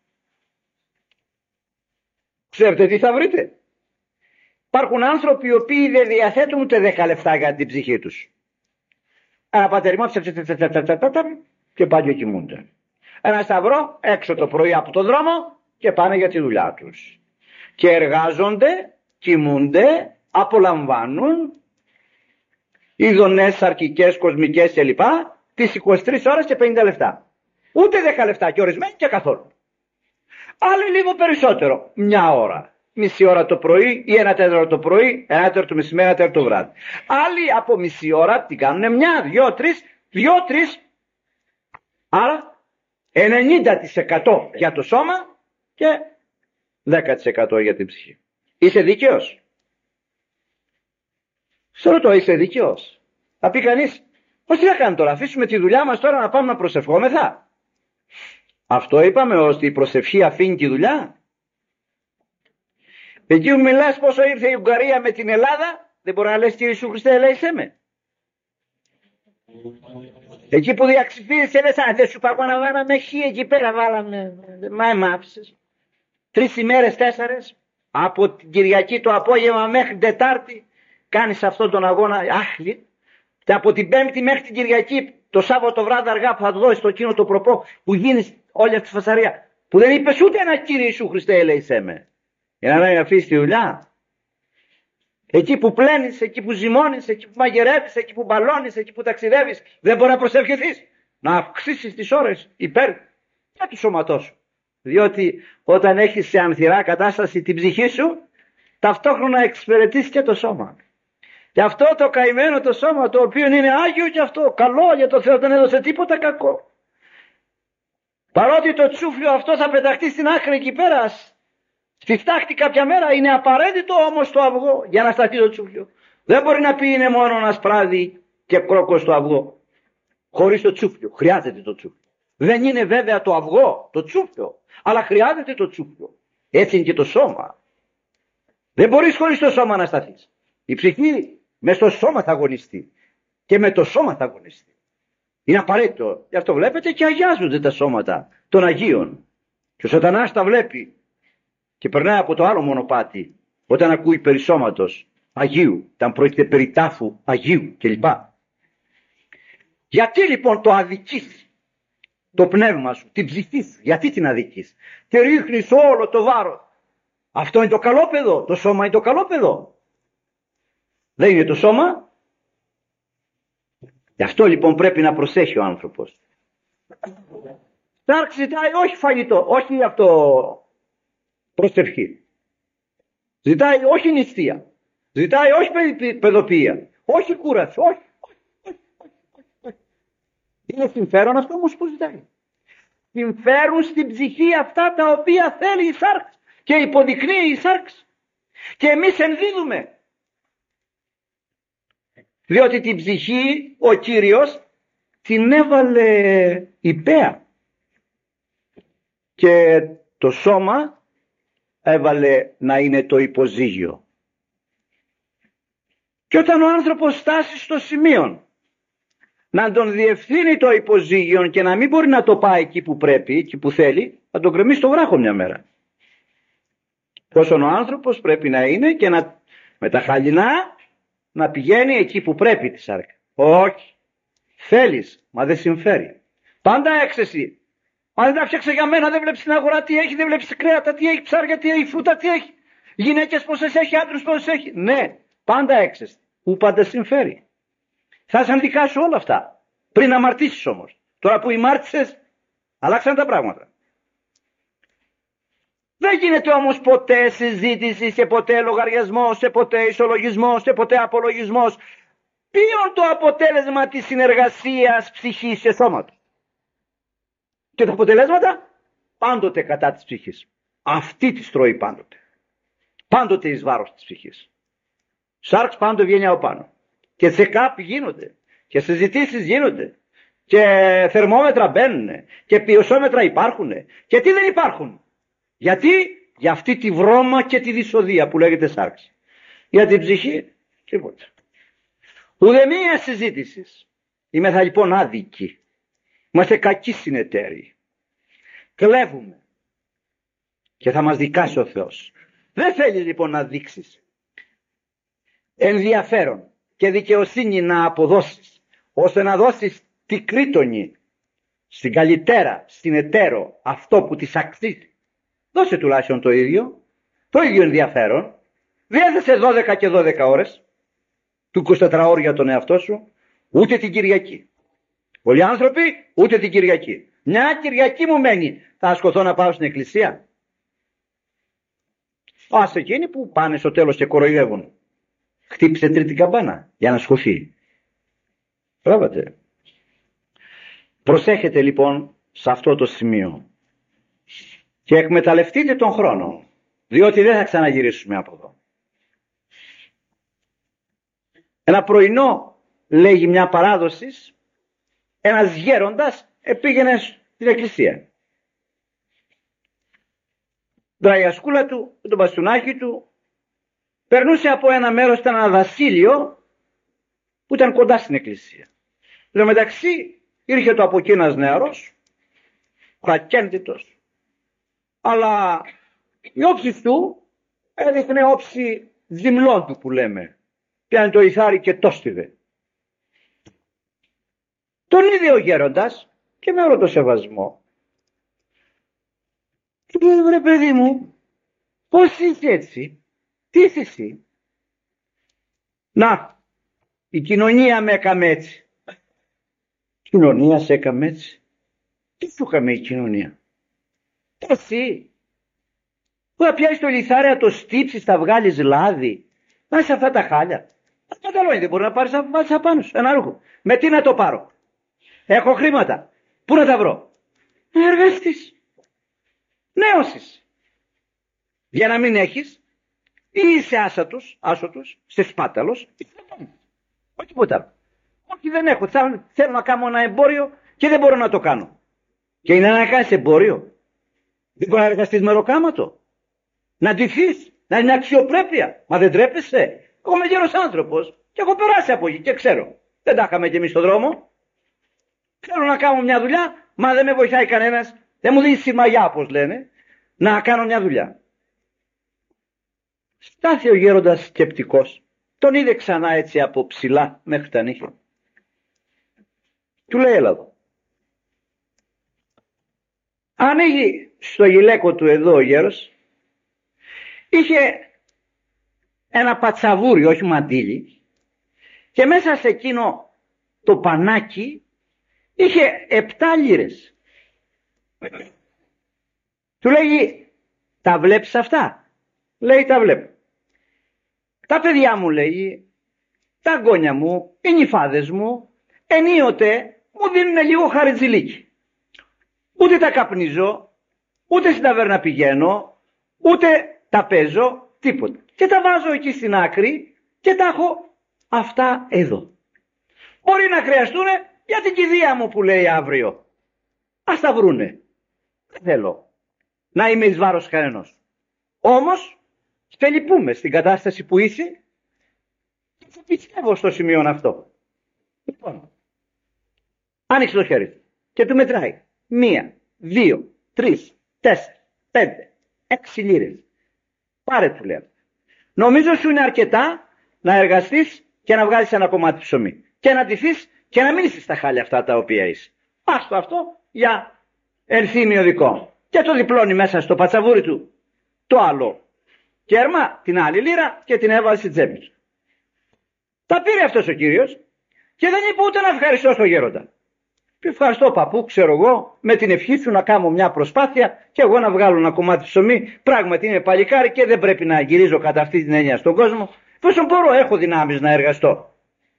[SPEAKER 1] Ξέρετε τι θα βρείτε? Υπάρχουν άνθρωποι οι οποίοι δεν διαθέτουν ούτε 10 λεπτά για την ψυχή τους. Ένα πατεριμό και πάλι κοιμούνται. Ένα σταυρό έξω το πρωί από το δρόμο και πάνε για τη δουλειά τους. Και εργάζονται, κοιμούνται, απολαμβάνουν ειδονές, αρκικές, κοσμικές κλπ. Τις 23 ώρες και 50 λεπτά. Ούτε 10 λεπτά και ορισμένοι και καθόλου. Άλλοι λίγο περισσότερο, μια ώρα. Μισή ώρα το πρωί ή 1/4 το πρωί, 1/4 το μεσημέρι, 1/4 το βράδυ. Άλλοι από μισή ώρα τι κάνουν? 1, 2, 3. Άρα 90% για το σώμα και 10% για την ψυχή. Είσαι δίκαιος? Σε ρωτώ, είσαι δίκαιος? Θα πει κανείς, πώς τι θα κάνουμε τώρα? Αφήσουμε τη δουλειά μας τώρα να πάμε να προσευχόμεθα? Αυτό είπαμε, ώστε η προσευχή αφήνει τη δουλειά. Εκεί που μιλάς πόσο ήρθε η Ουγγαρία με την Ελλάδα, δεν μπορεί να λες Κύριε Ιησού Χριστέ ελέησέ με. Εκεί που διαξυφίζεσαι λες, δεν σου πάγω να βάλαμε εκεί πέρα βάλαμε, μα μ' άφησες. 3 ημέρες, 4, από την Κυριακή το απόγευμα μέχρι την Τετάρτη κάνεις αυτόν τον αγώνα άχλη. Και από την Πέμπτη μέχρι την Κυριακή το Σάββατο βράδυ αργά που θα του δώσει το εκείνο το προπό που γίνει όλη αυτή τη φασαρία, που δεν είπε ούτε ένα Κύριε Ιησού Χριστέ ελέησέ με, για να αφήσει τη δουλειά. Εκεί που πλένεις, εκεί που ζυμώνεις, εκεί που μαγειρεύεις, εκεί που μπαλώνεις, εκεί που ταξιδεύεις, δεν μπορεί να προσευχηθείς. Να αυξήσεις τις ώρες υπέρ και του σώματός σου. Διότι όταν έχεις σε ανθυρά κατάσταση την ψυχή σου, ταυτόχρονα εξυπηρετείς και το σώμα. Και αυτό το καημένο το σώμα, το οποίο είναι άγιο και αυτό, καλό για το Θεό, δεν έδωσε τίποτα κακό. Παρότι το τσούφλιο αυτό θα πεταχτεί στην άκρη εκεί πέρα, στη φτάχτη κάποια μέρα, είναι απαραίτητο όμως το αυγό για να σταθεί το τσούφλιο. Δεν μπορεί να πει είναι μόνο ένα σπράδι και κρόκος το αυγό. Χωρίς το τσούφλιο. Χρειάζεται το τσούφλιο. Δεν είναι βέβαια το αυγό, το τσούφλιο, αλλά χρειάζεται το τσούφλιο. Έτσι είναι και το σώμα. Δεν μπορείς χωρίς το σώμα να σταθείς. Η ψυχή μες στο σώμα θα αγωνιστεί και με το σώμα θα αγωνιστεί. Είναι απαραίτητο. Γι' αυτό βλέπετε και αγιάζονται τα σώματα των Αγίων. Και ο Σατανάς τα βλέπει και περνάει από το άλλο μονοπάτι όταν ακούει περί σώματος Αγίου, όταν πρόκειται περί τάφου Αγίου κλπ. Γιατί λοιπόν το αδικείς το πνεύμα σου, την ψυχή σου, γιατί την αδικείς και ρίχνεις όλο το βάρος? Αυτό είναι το καλόπεδο, το σώμα είναι το καλόπεδο. Δεν είναι το σώμα. Γι' αυτό λοιπόν πρέπει να προσέχει ο άνθρωπος. Σάρξ ζητάει όχι φαγητό, όχι αυτό προσευχή. Ζητάει όχι νηστεία. Ζητάει όχι παιδοποιία. Όχι κούραση. Όχι. Είναι συμφέρον αυτό όμως που ζητάει. Συμφέρουν στην ψυχή αυτά τα οποία θέλει η σάρξ και υποδεικνύει η σάρξ. Και εμείς ενδίδουμε. Διότι την ψυχή ο Κύριος την έβαλε υπέα και το σώμα έβαλε να είναι το υποζύγιο. Και όταν ο άνθρωπος φτάσει στο σημείο να τον διευθύνει το υποζύγιο και να μην μπορεί να το πάει εκεί που πρέπει, εκεί που θέλει, θα τον κρεμίσει στο βράχο μια μέρα. Πόσον ο άνθρωπος πρέπει να είναι και να με τα χαλινά να πηγαίνει εκεί που πρέπει τη σάρκα. Όχι. Θέλεις, μα δεν συμφέρει. Πάντα έξεση. Μα δεν τα φτιάξε για μένα, δεν βλέπεις στην αγορά τι έχει, δεν βλέπεις κρέατα τι έχει, ψάρια τι έχει, φρούτα τι έχει. Γυναίκες πόσες έχει, άντρους πόσες έχει. Ναι, πάντα έξεση. Που πάντα συμφέρει. Θα σε αντικάσω όλα αυτά. Πριν αμαρτήσεις όμως. Τώρα που ημάρτησες, αλλάξαν τα πράγματα. Δεν γίνεται όμως ποτέ συζήτηση, σε ποτέ λογαριασμός, σε ποτέ ισολογισμός, σε ποτέ απολογισμός. Ποιο το αποτέλεσμα της συνεργασίας ψυχής και σώματος? Και τα αποτελέσματα πάντοτε κατά της ψυχής. Αυτή τη τρώει πάντοτε. Πάντοτε εις βάρος της ψυχής. Σάρξ πάντοτε βγαίνει από πάνω. Και τσεκάπ γίνονται. Και συζητήσεις γίνονται. Και θερμόμετρα μπαίνουν. Και ποιοσόμετρα υπάρχουν. Και τι δεν υπάρχουν? Γιατί? Για αυτή τη βρώμα και τη δυσοδεία που λέγεται σάρξη. Για την ψυχή, τίποτα. Ουδεμία συζήτηση. Είμεθα λοιπόν άδικοι. Είμαστε κακοί συνεταίροι. Κλέβουμε. Και θα μας δικάσει ο Θεός. Δεν θέλει λοιπόν να δείξεις ενδιαφέρον και δικαιοσύνη να αποδώσεις, ώστε να δώσεις τη κρίτονη στην καλυτέρα, στην εταίρο, αυτό που της αξίζει. Δώσε τουλάχιστον το ίδιο ενδιαφέρον. Διέθεσε 12 και 12 ώρες του 24 ώρου για τον εαυτό σου, ούτε την Κυριακή. Πολλοί άνθρωποι ούτε την Κυριακή. Μια Κυριακή μου μένει, θα ασκωθώ να πάω στην εκκλησία? Ας εκείνοι που πάνε στο τέλος και κοροϊδεύουν. Χτύπησε τρίτη καμπάνα για να σκοθεί. Πράγματι. Προσέχετε λοιπόν σε αυτό το σημείο. Και εκμεταλλευτείτε τον χρόνο, διότι δεν θα ξαναγυρίσουμε από εδώ. Ένα πρωινό, λέγει μια παράδοση, ένας γέροντας πήγαινε στην εκκλησία. Δραγιασκούλα του, το μπαστούνάκι του, περνούσε από ένα μέρος, ήταν ένα δασίλειο που ήταν κοντά στην εκκλησία. Εν τω μεταξύ ήρθε το από εκεί ένας νεαρός, χρακέντητος, αλλά η όψη του έδειχνε όψη ζυμλών του που λέμε. Πιάνε το ιθάρι και το στηδε. Τον είδε ο γέροντας και με όλο το σεβασμό του λέει, βρε παιδί μου, πώς είσαι έτσι, τι είσαι εσύ? Να, η κοινωνία με έκαμε έτσι. Κοινωνία σε έκαμε έτσι? Τι σου έκαμε η κοινωνία? Εσύ που θα πιάσεις το λιθάρι, να το στύψεις, θα βγάλεις λάδι, να είσαι αυτά τα χάλια. Καταλώνει, δεν μπορεί να πάρεις να βάλεις απάνω σου ένα ρούχο. Με τι να το πάρω? Έχω χρήματα. Πού να τα βρω? Να εργαστείς. Νέωσης. Για να μην έχεις, ή είσαι άσωτος, είσαι σπάταλος, όχι τίποτα άλλο. Όχι, δεν έχω. Θέλω να κάνω ένα εμπόριο και δεν μπορώ να το κάνω. Και είναι να κάνεις εμπόριο. Δεν μπορεί να εργαστείς μεροκάματο. Να ντυθείς, να είναι αξιοπρέπεια. Μα δεν τρέπεσαι? Εγώ είμαι γέρος άνθρωπος και έχω περάσει από εκεί και ξέρω. Δεν τα είχαμε κι εμείς στον δρόμο. Θέλω να κάνω μια δουλειά, μα δεν με βοηθάει κανένας. Δεν μου δίνει σημαγιά, όπως λένε, να κάνω μια δουλειά. Στάθη ο γέροντας σκεπτικός. Τον είδε ξανά έτσι από ψηλά μέχρι τα νύχια. Του λέει, έλα εδώ. Ανοίγει στο γυλαίκο του εδώ ο γέρος. Είχε ένα πατσαβούρι, όχι μαντίλι, και μέσα σε εκείνο το πανάκι είχε 7 λίρες. Του λέει, τα βλέπεις αυτά? Λέει, τα βλέπω. Τα παιδιά μου, λέει, τα γόνια μου, οι νυφάδες μου, ενίοτε μου δίνουν λίγο χαριτζιλίκι. Ούτε τα καπνίζω, ούτε στην ταβέρνα πηγαίνω, ούτε τα παίζω, τίποτα. Και τα βάζω εκεί στην άκρη και τα έχω αυτά εδώ. Μπορεί να χρειαστούν για την κηδεία μου που λέει αύριο. Ας τα βρούνε. Δεν θέλω να είμαι εις βάρος κανενός. Όμως, σε λυπούμε στην κατάσταση που είσαι και σε πιστεύω στο σημείο αυτό. Λοιπόν, άνοιξε το χέρι και του μετράει 1, 2, 3, 4, 5, 6 λίρες. Πάρε, του λέω. Νομίζω σου είναι αρκετά να εργαστείς και να βγάλεις ένα κομμάτι ψωμί. Και να ντυθείς και να μην είσαι στα χάλια αυτά τα οποία είσαι. Άστο αυτό για ενθύμιο δικό. Και το διπλώνει μέσα στο πατσαβούρι του το άλλο κέρμα, την άλλη λίρα, και την έβαλε στη τσέπη του. Τα πήρε αυτός ο κύριος και δεν είπε ούτε να ευχαριστώ στο γέροντα. Ευχαριστώ παππού, ξέρω εγώ, με την ευχή σου να κάνω μια προσπάθεια και εγώ να βγάλω ένα κομμάτι ψωμί. Πράγματι είναι παλικάρι και δεν πρέπει να γυρίζω κατά αυτή την έννοια στον κόσμο. Εφόσον μπορώ, έχω δυνάμεις να εργαστώ.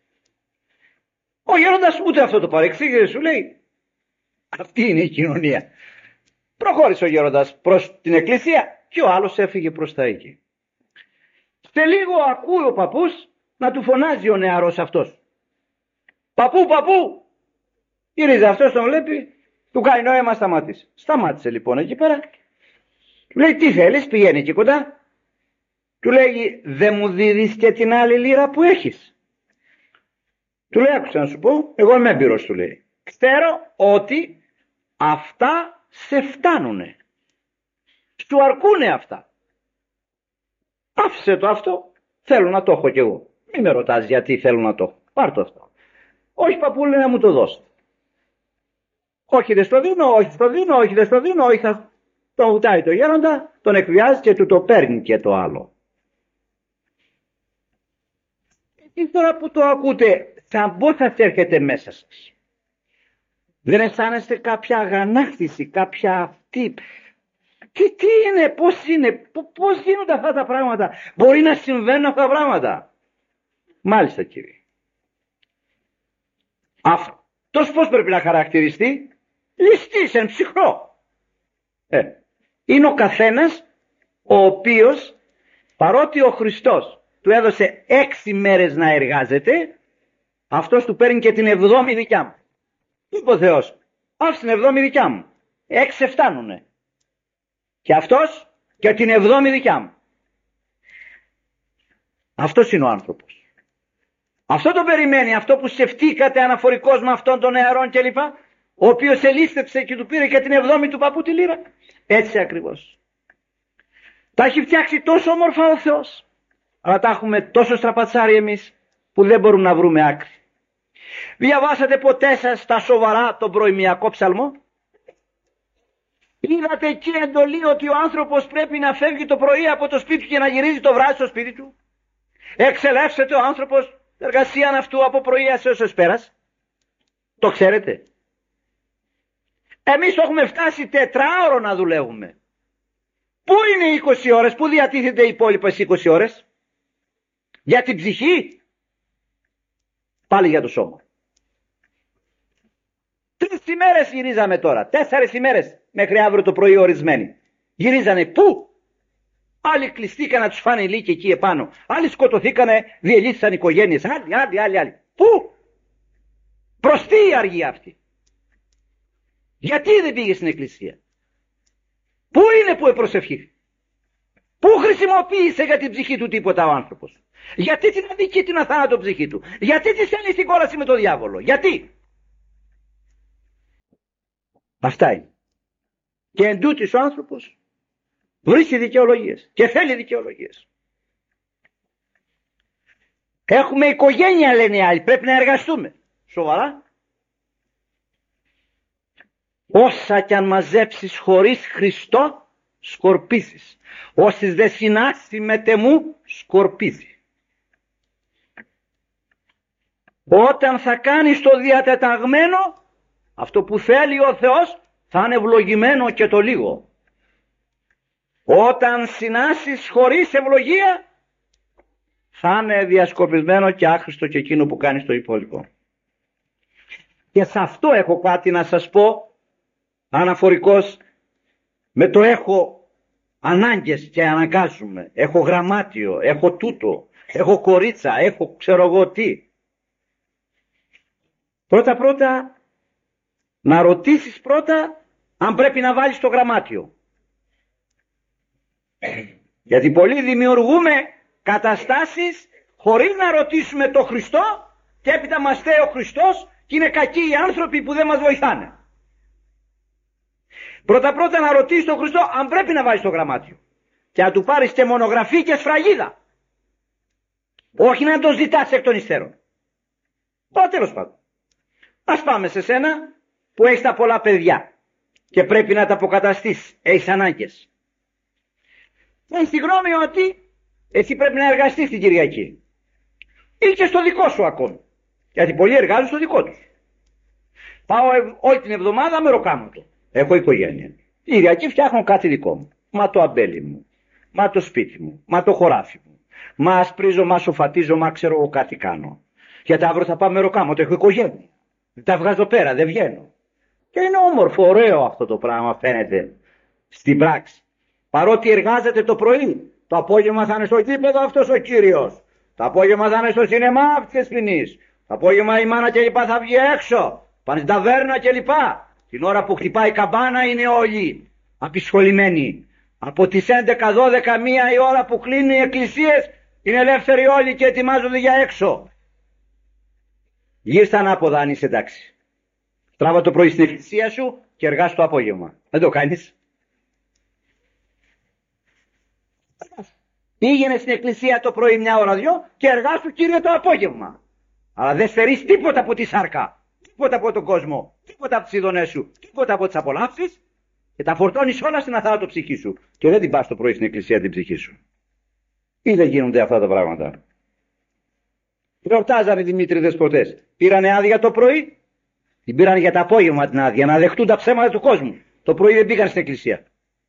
[SPEAKER 1] Ο γέροντας ούτε αυτό το παρεξήγησε, σου λέει. Αυτή είναι η κοινωνία. Προχώρησε ο γέροντας προς την εκκλησία και ο άλλος έφυγε προς τα εκεί. Σε λίγο ακούει ο παππούς να του φωνάζει ο νεαρός αυτός. Παππού, παππού! Γυρίζει αυτός, τον βλέπει, του κάνει νόημα, σταμάτησε. Σταμάτησε λοιπόν εκεί πέρα. Του λέει, τι θέλεις, πηγαίνει εκεί κοντά. Του λέει, δεν μου δίδεις και την άλλη λίρα που έχεις? Του λέει, άκουσα να σου πω, εγώ είμαι έμπειρος, του λέει. Ξέρω ότι αυτά σε φτάνουνε. Σου αρκούνε αυτά. Άφησε το αυτό, θέλω να το έχω κι εγώ. Μην με ρωτάς γιατί θέλω να το έχω. Πάρ' το αυτό. Όχι παππού, λέει, να μου το δώσετε. Όχι δεν στο δίνω, όχι στο δίνω, όχι δεν στο δίνω, όχι θα τον βουτάει το γέροντα, τον εκβιάζει και του το παίρνει και το άλλο. Και τώρα που το ακούτε, σαν πώς θα έρχεται μέσα σας? Δεν αισθάνεστε κάποια αγανάκτηση, κάποια αυτή? Τι είναι, πώς γίνονται αυτά τα πράγματα? Μπορεί να συμβαίνουν αυτά τα πράγματα? Μάλιστα, κύριε. Αυτός πώς πρέπει να χαρακτηριστεί? Ληστής εν ψυχρό. Είναι ο καθένας ο οποίος, παρότι ο Χριστός του έδωσε 6 μέρες να εργάζεται, αυτός του παίρνει και την 7η δικιά μου. Είπε ο Θεός, άφησε την 7η δικιά μου. 6 φτάνουνε. Και αυτός και την 7η δικιά μου. Αυτός είναι ο άνθρωπος. Αυτό το περιμένει, αυτό που σκεφτήκατε αναφορικός με αυτόν των νεαρών κλπ. Ο οποίος ελίστεψε και του πήρε και την 7η του παππού τη λίρα. Έτσι ακριβώς. Τα έχει φτιάξει τόσο όμορφα ο Θεός, αλλά τα έχουμε τόσο στραπατσάρι εμείς που δεν μπορούμε να βρούμε άκρη. Διαβάσατε ποτέ σας στα σοβαρά τον προημιακό ψαλμό? Είδατε εκεί εντολή ότι ο άνθρωπος πρέπει να φεύγει το πρωί από το σπίτι του και να γυρίζει το βράδυ στο σπίτι του? Εξελεύσεται ο άνθρωπος εργασίαν αυτού από πρωίας έως εσπέρας? Το ξέρετε? Εμείς έχουμε φτάσει 4ωρο να δουλεύουμε. Πού είναι οι 20 ώρες, πού διατίθεται οι υπόλοιπες 20 ώρες? Για την ψυχή? Πάλι για το σώμα. 3 ημέρες γυρίζαμε τώρα, 4 ημέρες μέχρι αύριο το πρωί ορισμένοι. Γυρίζανε πού? Άλλοι κλειστήκαν να τους φάνε οι λύκοι εκεί επάνω. Άλλοι σκοτωθήκανε, διελύθησαν οικογένειες. Άλλοι. Πού? Προς τι η αργία αυτή? Γιατί δεν πήγε στην εκκλησία? Πού είναι που επροσευχήθηκε? Πού χρησιμοποίησε για την ψυχή του τίποτα ο άνθρωπος? Γιατί την αδικεί την αθάνατο ψυχή του? Γιατί τη στέλνει στην κόλαση με τον διάβολο? Γιατί? Αυτά είναι. Και εντούτοις ο άνθρωπος βρίσκει δικαιολογίες και θέλει δικαιολογίες. Έχουμε οικογένεια, λένε οι άλλοι, πρέπει να εργαστούμε. Σοβαρά? Όσα κι αν μαζέψεις χωρίς Χριστό, σκορπίσεις. Όσες δε συνάσει με τεμού, σκορπίζει. Όταν θα κάνεις το διατεταγμένο, αυτό που θέλει ο Θεός, θα είναι ευλογημένο και το λίγο. Όταν συνάσεις χωρίς ευλογία, θα είναι διασκορπισμένο και άχρηστο και εκείνο που κάνεις το υπόλοιπο. Και σε αυτό έχω κάτι να σας πω, αναφορικός με το έχω ανάγκες και αναγκάζουμε. Έχω γραμμάτιο, έχω τούτο, έχω κορίτσα, έχω ξέρω εγώ τι. Πρώτα να ρωτήσεις πρώτα αν πρέπει να βάλεις το γραμμάτιο. Γιατί πολλοί δημιουργούμε καταστάσεις χωρίς να ρωτήσουμε το Χριστό και έπειτα μας φταίει ο Χριστός και είναι κακοί οι άνθρωποι που δεν μας βοηθάνε. Πρώτα να ρωτήσεις τον Χριστό αν πρέπει να βάλεις το γραμμάτιο και να του πάρεις και μονογραφή και σφραγίδα. Όχι να το ζητάς εκ των υστέρων. Τέλος πάντων. Ας πάμε σε σένα που έχεις τα πολλά παιδιά και πρέπει να τα αποκαταστήσεις. Έχεις ανάγκες. Έχεις τη γνώμη ότι εσύ πρέπει να εργαστείς την Κυριακή ή και στο δικό σου ακόμη. Γιατί πολλοί εργάζονται στο δικό τους. Πάω όλη την εβδομάδα με ροκάματο. Έχω οικογένεια. Η Κυριακή φτιάχνω κάτι δικό μου. Μα το αμπέλι μου, μα το σπίτι μου, μα το χωράφι μου. Μα ασπρίζω, μα σοφατίζω, μα ξέρω εγώ κάτι κάνω. Γιατί αύριο θα πάω με ροκάματο, έχω οικογένεια. Τα βγάζω πέρα, δεν βγαίνω. Και είναι όμορφο, ωραίο αυτό το πράγμα φαίνεται στην πράξη. Παρότι εργάζεται το πρωί, το απόγευμα θα είναι στο γήπεδο αυτός ο κύριος. Το απόγευμα θα είναι στο σινεμά αυτής της ποινής. Το απόγευμα η μάνα κλπ. Θα βγει έξω. Πάνε στην ταβέρνα κλπ. Την ώρα που χτυπάει η καμπάνα είναι όλοι απεισχολημένοι. Από τις 11, 12, 1 η ώρα που κλείνουν οι εκκλησίες είναι ελεύθεροι όλοι και ετοιμάζονται για έξω. Γύρστα ανάποδα αν είσαι εντάξει. Τράβα το πρωί στην εκκλησία σου και εργάσου το απόγευμα. Δεν το κάνεις? Πήγαινε στην εκκλησία το πρωί 1 ώρα 2 και εργάσου Κύριε το απόγευμα. Αλλά δεν στερείς τίποτα από τη σάρκα, τίποτα από τον κόσμο, τίποτα από τις ειδονές σου, τίποτα από τις απολαύσεις και τα φορτώνεις όλα στην αθάνατο ψυχή σου και δεν την πας το πρωί στην εκκλησία την ψυχή σου. Ή δεν γίνονται αυτά τα πράγματα? Ρωτάζανε οι Δημήτριδες προτές. Πήρανε άδεια το πρωί, την πήραν για το απόγευμα την άδεια να δεχτούν τα ψέματα του κόσμου. Το πρωί δεν πήγαν στην εκκλησία.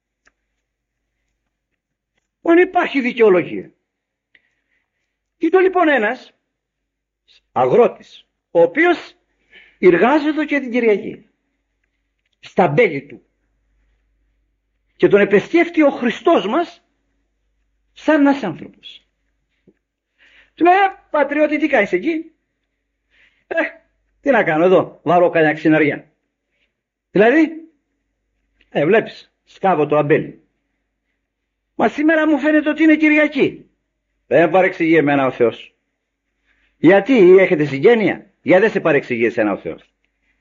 [SPEAKER 1] Δεν υπάρχει δικαιολογία. Ήταν λοιπόν ένας αγρότης, ο οποίος εργάζεται και την Κυριακή στα μπέλη του και τον επεσκέφτει ο Χριστός μας σαν ένας άνθρωπος. Του λέει, πατριώτη, τι κάνεις εκεί? Τι να κάνω εδώ, βαρώ κανένα ξυναριά. Δηλαδή, βλέπεις, σκάβω το αμπέλι. Μα σήμερα μου φαίνεται ότι είναι Κυριακή. Δεν παρεξηγεί εμένα ο Θεός. Γιατί έχετε συγγένεια? Γιατί δεν σε παρεξηγεί εσένα ο Θεός?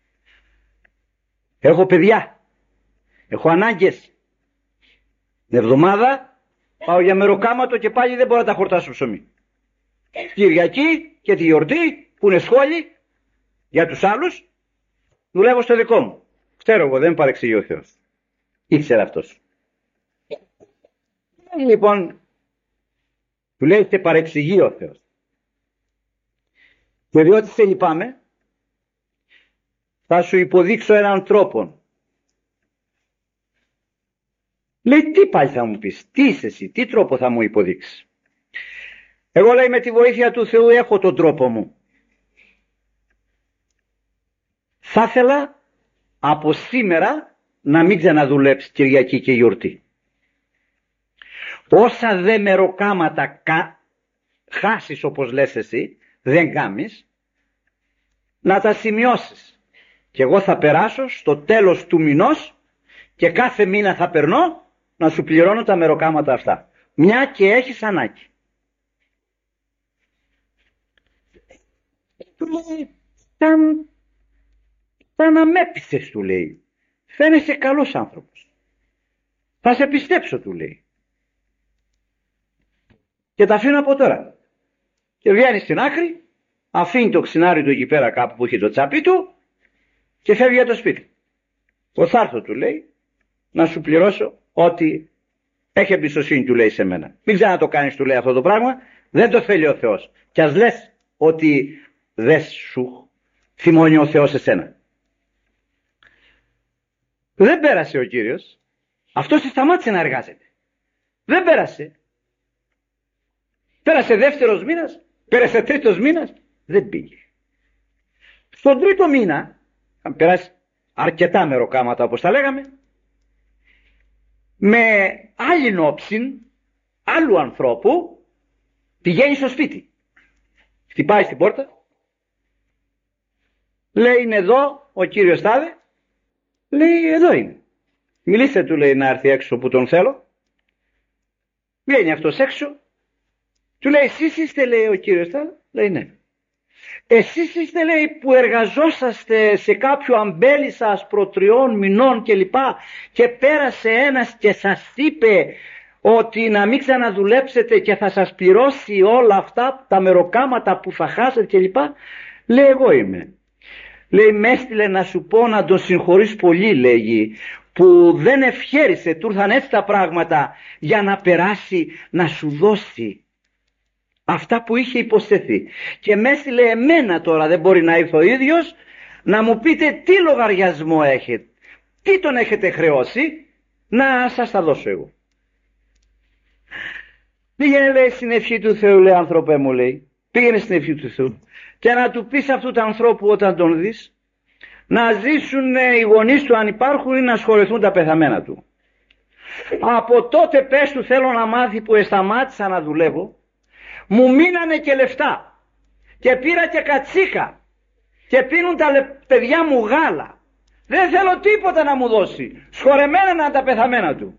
[SPEAKER 1] Έχω παιδιά. Έχω ανάγκες. Την εβδομάδα πάω για μεροκάματο και πάλι δεν μπορώ να τα χορτάσω ψωμί. Κυριακή και τη γιορτή που είναι σχόλοι Για τους άλλους δουλεύω στο δικό μου. Ξέρω εγώ, δεν παρεξηγεί ο Θεός. Ήξερε αυτός. Λοιπόν, του λέει σε παρεξηγεί ο Θεός. Και διότι σε λυπάμαι, θα σου υποδείξω έναν τρόπο. Λέει, τι πάλι θα μου πεις, τι είσαι εσύ, τι τρόπο θα μου υποδείξεις. Εγώ, λέει, με τη βοήθεια του Θεού έχω τον τρόπο μου. Θα ήθελα από σήμερα να μην ξαναδουλέψεις Κυριακή και γιορτή. Όσα δε μεροκάματα χάσεις, όπως λες εσύ, δεν κάμεις, να τα σημειώσεις. Και εγώ θα περάσω στο τέλος του μηνός και κάθε μήνα θα περνώ να σου πληρώνω τα μεροκάματα αυτά. Μια και έχεις ανάγκη. Του λέει, θα να με έπεισες, του λέει. Φαίνεσαι καλός άνθρωπος. Θα σε πιστέψω, του λέει. Και τα αφήνω από τώρα. Και βγαίνει στην άκρη, αφήνει το ξινάρι του εκεί πέρα κάπου που έχει το τσάπι του και φεύγει για το σπίτι. Θα έρθω, του λέει, να σου πληρώσω ό,τι έχει εμπιστοσύνη, του λέει, σε μένα. Μην ξανά το κάνεις, του λέει, αυτό το πράγμα. Δεν το θέλει ο Θεός. Κι ας λες ότι δεν σου θυμώνει ο Θεός εσένα. Δεν πέρασε ο Κύριος. Αυτός σταμάτησε να εργάζεται. Δεν πέρασε. Πέρασε δεύτερος μήνας, πέρασε τρίτος μήνας, δεν πήγε. Στον τρίτο μήνα, αν περάσει αρκετά μεροκάματα όπως τα λέγαμε, με άλλη όψη άλλου ανθρώπου πηγαίνει στο σπίτι. Χτυπάει στην πόρτα, λέει, είναι εδώ ο κύριος τάδε. Λέει, εδώ είναι. Μιλήστε, του λέει, να έρθει έξω που τον θέλω. Βγαίνει αυτός έξω. Του λέει, εσείς είστε, λέει, ο κύριος τάδε. Λέει, ναι. Εσείς είστε, λέει, που εργαζόσαστε σε κάποιο αμπέλι σας προ 3 μηνών κλπ. Και πέρασε ένας και σας είπε ότι να μην ξαναδουλέψετε και θα σας πληρώσει όλα αυτά τα μεροκάματα που θα χάσετε κλπ. Λέει, εγώ είμαι. Λέει, με έστειλε να σου πω να τον συγχωρείς πολύ, λέγει, που δεν ευχέρισε, του ήρθαν έτσι τα πράγματα για να περάσει να σου δώσει αυτά που είχε υποσχεθεί. Και με έστειλε εμένα τώρα, δεν μπορεί να ήρθε ο ίδιος, να μου πείτε τι λογαριασμό έχετε, τι τον έχετε χρεώσει, να σας τα δώσω εγώ. Πήγαινε, λέει, στην ευχή του Θεού, λέει, άνθρωπε μου, λέει, πήγαινε στην ευχή του Θεού και να του πεις αυτού του ανθρώπου όταν τον δεις να ζήσουν οι γονείς του αν υπάρχουν ή να ασχοληθούν τα πεθαμένα του. Από τότε πες του, θέλω να μάθει που σταμάτησα να δουλεύω, μου μείνανε και λεφτά και πήρα και κατσίκα και πίνουν τα παιδιά μου γάλα. Δεν θέλω τίποτα να μου δώσει. Σχορεμένα να τα πεθαμένα του.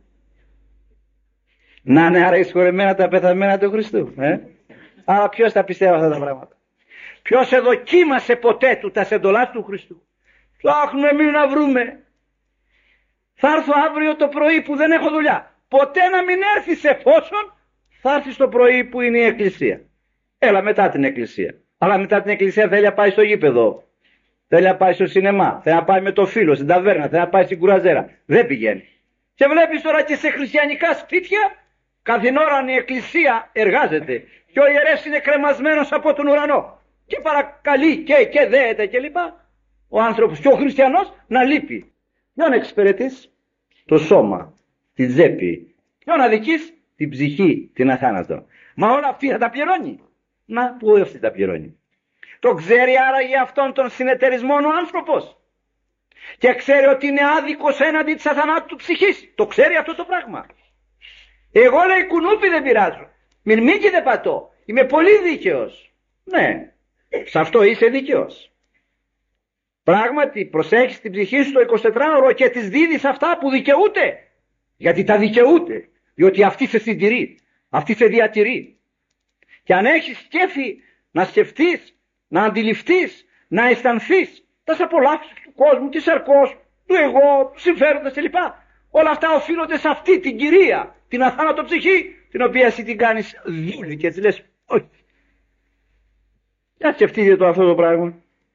[SPEAKER 1] Να είναι άρα σχορεμένα τα πεθαμένα του Χριστού. Αλλά ποιος τα πιστεύει αυτά τα πράγματα? Ποιος εδοκίμασε ποτέ του τα σεντολάς του Χριστού? Ψάχνουμε εμείς να βρούμε. Θα έρθω αύριο το πρωί που δεν έχω δουλειά. Ποτέ να μην έρθεις, εφόσον θα έρθεις το πρωί που είναι η εκκλησία. Έλα μετά την εκκλησία. Αλλά μετά την εκκλησία θέλει να πάει στο γήπεδο. Θέλει να πάει στο σινεμά. Θέλει να πάει με το φίλο στην ταβέρνα. Θέλει να πάει στην κουραζέρα. Δεν πηγαίνει. Και βλέπεις τώρα και σε χριστιανικά σπίτια καθήν ώρα η εκκλησία εργάζεται. Και ο ιερεύς είναι κρεμασμένος από τον ουρανό. Και παρακαλεί και δέεται κλπ. Ο άνθρωπος και ο χριστιανός να λείπει. Ποιον εξυπηρετείς? Το σώμα, την τσέπη. Ποιον αδικείς? Την ψυχή, την αθάνατο. Μα όλα αυτή θα τα πληρώνει. Να, πού αυτή τα πληρώνει? Το ξέρει άραγε αυτόν τον συνεταιρισμό ο άνθρωπος? Και ξέρει ότι είναι άδικος έναντι της αθανάτου του ψυχής. Το ξέρει αυτό το πράγμα. Εγώ, λέει, κουνούπι δεν πειράζω. Μυρμήγκι δεν πατώ. Είμαι πολύ δίκαιος. Ναι, σε αυτό είσαι δίκαιος. Πράγματι προσέχεις την ψυχή σου το 24ωρο και της δίδεις αυτά που δικαιούται. Γιατί τα δικαιούται. Διότι αυτή σε συντηρεί. Αυτή σε διατηρεί. Και αν έχεις σκέφη να σκεφτείς, να αντιληφθείς, να αισθανθείς τα απολαύσεις του κόσμου, της αρκός, του εγώ, του συμφέροντος κλπ. Όλα αυτά οφείλονται σε αυτή την κυρία, την αθάνατο ψυχή, την οποία εσύ την κάνεις δούλη και έτσι λες όχι. Για σκεφτείτε το αυτό το πράγμα.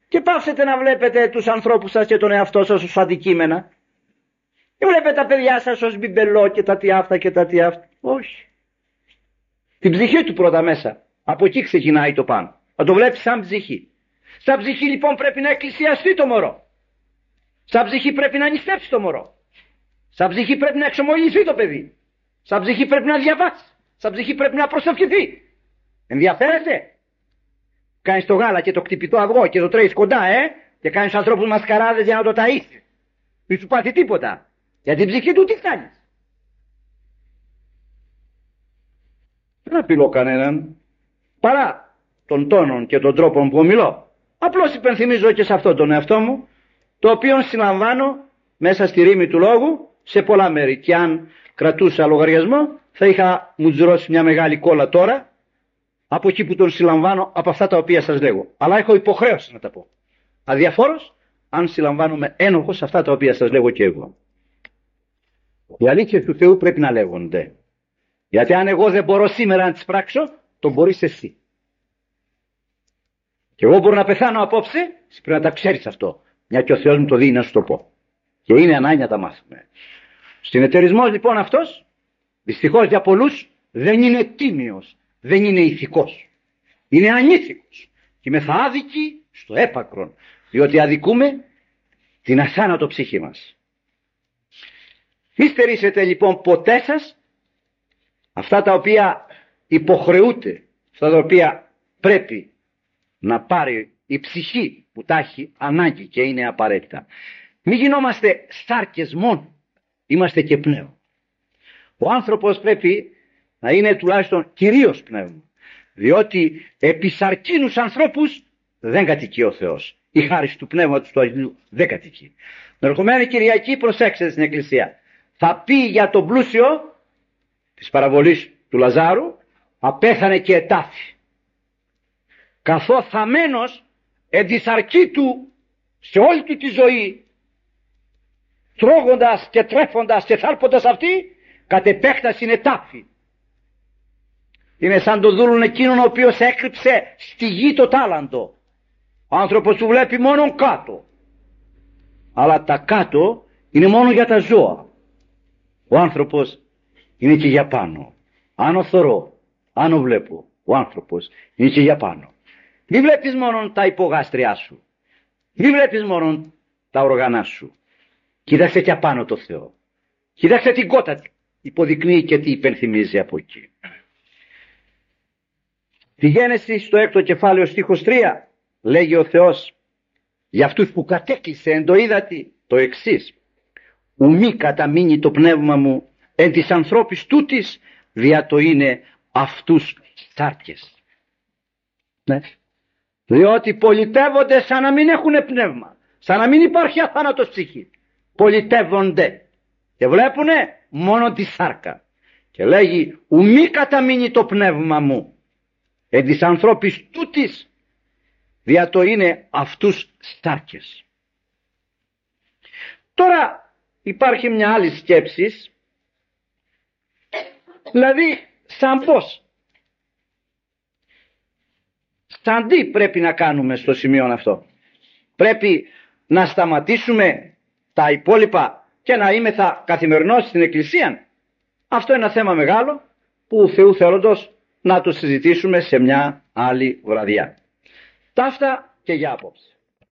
[SPEAKER 1] Και πάψετε να βλέπετε τους ανθρώπους σας και τον εαυτό σας ως αντικείμενα. Και βλέπετε τα παιδιά σας ως μπιμπελό και τα τι αυτά και τα τι αυτά. Όχι. Την ψυχή του πρώτα μέσα. Από εκεί ξεκινάει το πάνω. Θα το βλέπεις σαν ψυχή. Σαν ψυχή λοιπόν πρέπει να εκκλησιαστεί το μωρό. Σαν ψυχή πρέπει να νηστέψει το μωρό. Σαν ψυχή πρέπει να εξομολογηθεί το παιδί. Σαν ψυχή πρέπει να διαβάσει. Σαν ψυχή πρέπει να προσευχηθεί. Ενδιαφέρεται. Κάνεις το γάλα και το κτυπητό αυγό και το τρέχεις κοντά, και κάνεις ανθρώπους μασκαράδες για να το ταΐσεις. Μη σου πάθει τίποτα. Για την ψυχή του τι κάνεις. Δεν απειλώ κανέναν, παρά των τόνων και των τρόπων που ομιλώ. Απλώς υπενθυμίζω και σε αυτό τον εαυτό μου, το οποίο συλλαμβάνω μέσα στη ρήμη του λόγου σε πολλά μέρη. Και αν κρατούσα λογαριασμό θα είχα μουτζρώσει μια μεγάλη κόλλα τώρα, από εκεί που τον συλλαμβάνω, από αυτά τα οποία σας λέγω. Αλλά έχω υποχρέωση να τα πω. Αδιαφόρος αν συλλαμβάνομαι ένοχος σε αυτά τα οποία σας λέγω και εγώ. Οι αλήθειες του Θεού πρέπει να λέγονται. Γιατί αν εγώ δεν μπορώ σήμερα να τις πράξω, το μπορείς εσύ. Και εγώ μπορώ να πεθάνω απόψε, εσύ πρέπει να τα ξέρεις αυτό. Μια και ο Θεός μου το δίνει να σου το πω. Και είναι ανάγκη να τα μάθουμε. Συνεταιρισμός λοιπόν αυτός, δυστυχώς για πολλούς, δεν είναι τίμιος, δεν είναι ηθικός. Είναι ανήθικος. Και είμαι θα άδικοι στο έπακρον, διότι αδικούμε την αθάνατο ψυχή μας. Μη στερήσετε λοιπόν ποτέ σας αυτά τα οποία υποχρεούται, αυτά τα οποία πρέπει να πάρει η ψυχή που τα έχει ανάγκη και είναι απαραίτητα. Μην γινόμαστε σάρκες μόνο, είμαστε και πνεύμα. Ο άνθρωπος πρέπει να είναι τουλάχιστον κυρίως πνεύμα, διότι επί σαρκίνους ανθρώπους δεν κατοικεί ο Θεός. Η χάρις του πνεύματος του Αγίου δεν κατοικεί. Την ερχομένη Κυριακή προσέξτε στην εκκλησία. Θα πει για τον πλούσιο της παραβολής του Λαζάρου, απέθανε και ετάφη. Καθώς θαμένος εν τη σαρκή του σε όλη του τη ζωή, τρώγοντας και τρέφοντας και θάλποντας αυτή, κατ' επέκταση είναι τάφη. Είναι σαν το δούλον εκείνον ο οποίος έκρυψε στη γη το τάλαντο. Ο άνθρωπος του βλέπει μόνο κάτω. Αλλά τα κάτω είναι μόνο για τα ζώα. Ο άνθρωπος είναι και για πάνω. Άνω θωρώ, άνω βλέπω. Ο άνθρωπος είναι και για πάνω. Μην βλέπεις μόνο τα υπογάστριά σου. Μην βλέπεις μόνο τα οργανά σου. Κοίταξε και απάνω το Θεό. Κοίταξε την κότα τι υποδεικνύει και τι υπενθυμίζει από εκεί. Στη Γένεση στο 6ο κεφάλαιο στίχος 3 λέγει ο Θεός για αυτούς που κατέκλυσε εν το ύδατι το εξής: ουμή καταμείνει το πνεύμα μου εν της ανθρώπης τούτης, δια το είναι αυτούς σάρκες. Ναι. Διότι πολιτεύονται σαν να μην έχουν πνεύμα, σαν να μην υπάρχει αθάνατος ψυχή. Πολιτεύονται και βλέπουνε μόνο τη σάρκα. Και λέγει ουμή καταμείνει το πνεύμα μου εν της ανθρώπης τούτης, δια το είναι αυτούς σάρκες. Τώρα υπάρχει μια άλλη σκέψη, δηλαδή σαν πώς, σαν τι πρέπει να κάνουμε στο σημείο αυτό. Πρέπει να σταματήσουμε τα υπόλοιπα και να είμεθα καθημερινώς στην εκκλησία. Αυτό είναι ένα θέμα μεγάλο που Θεού θέλοντος να το συζητήσουμε σε μια άλλη βραδιά. Ταύτα και για απόψε.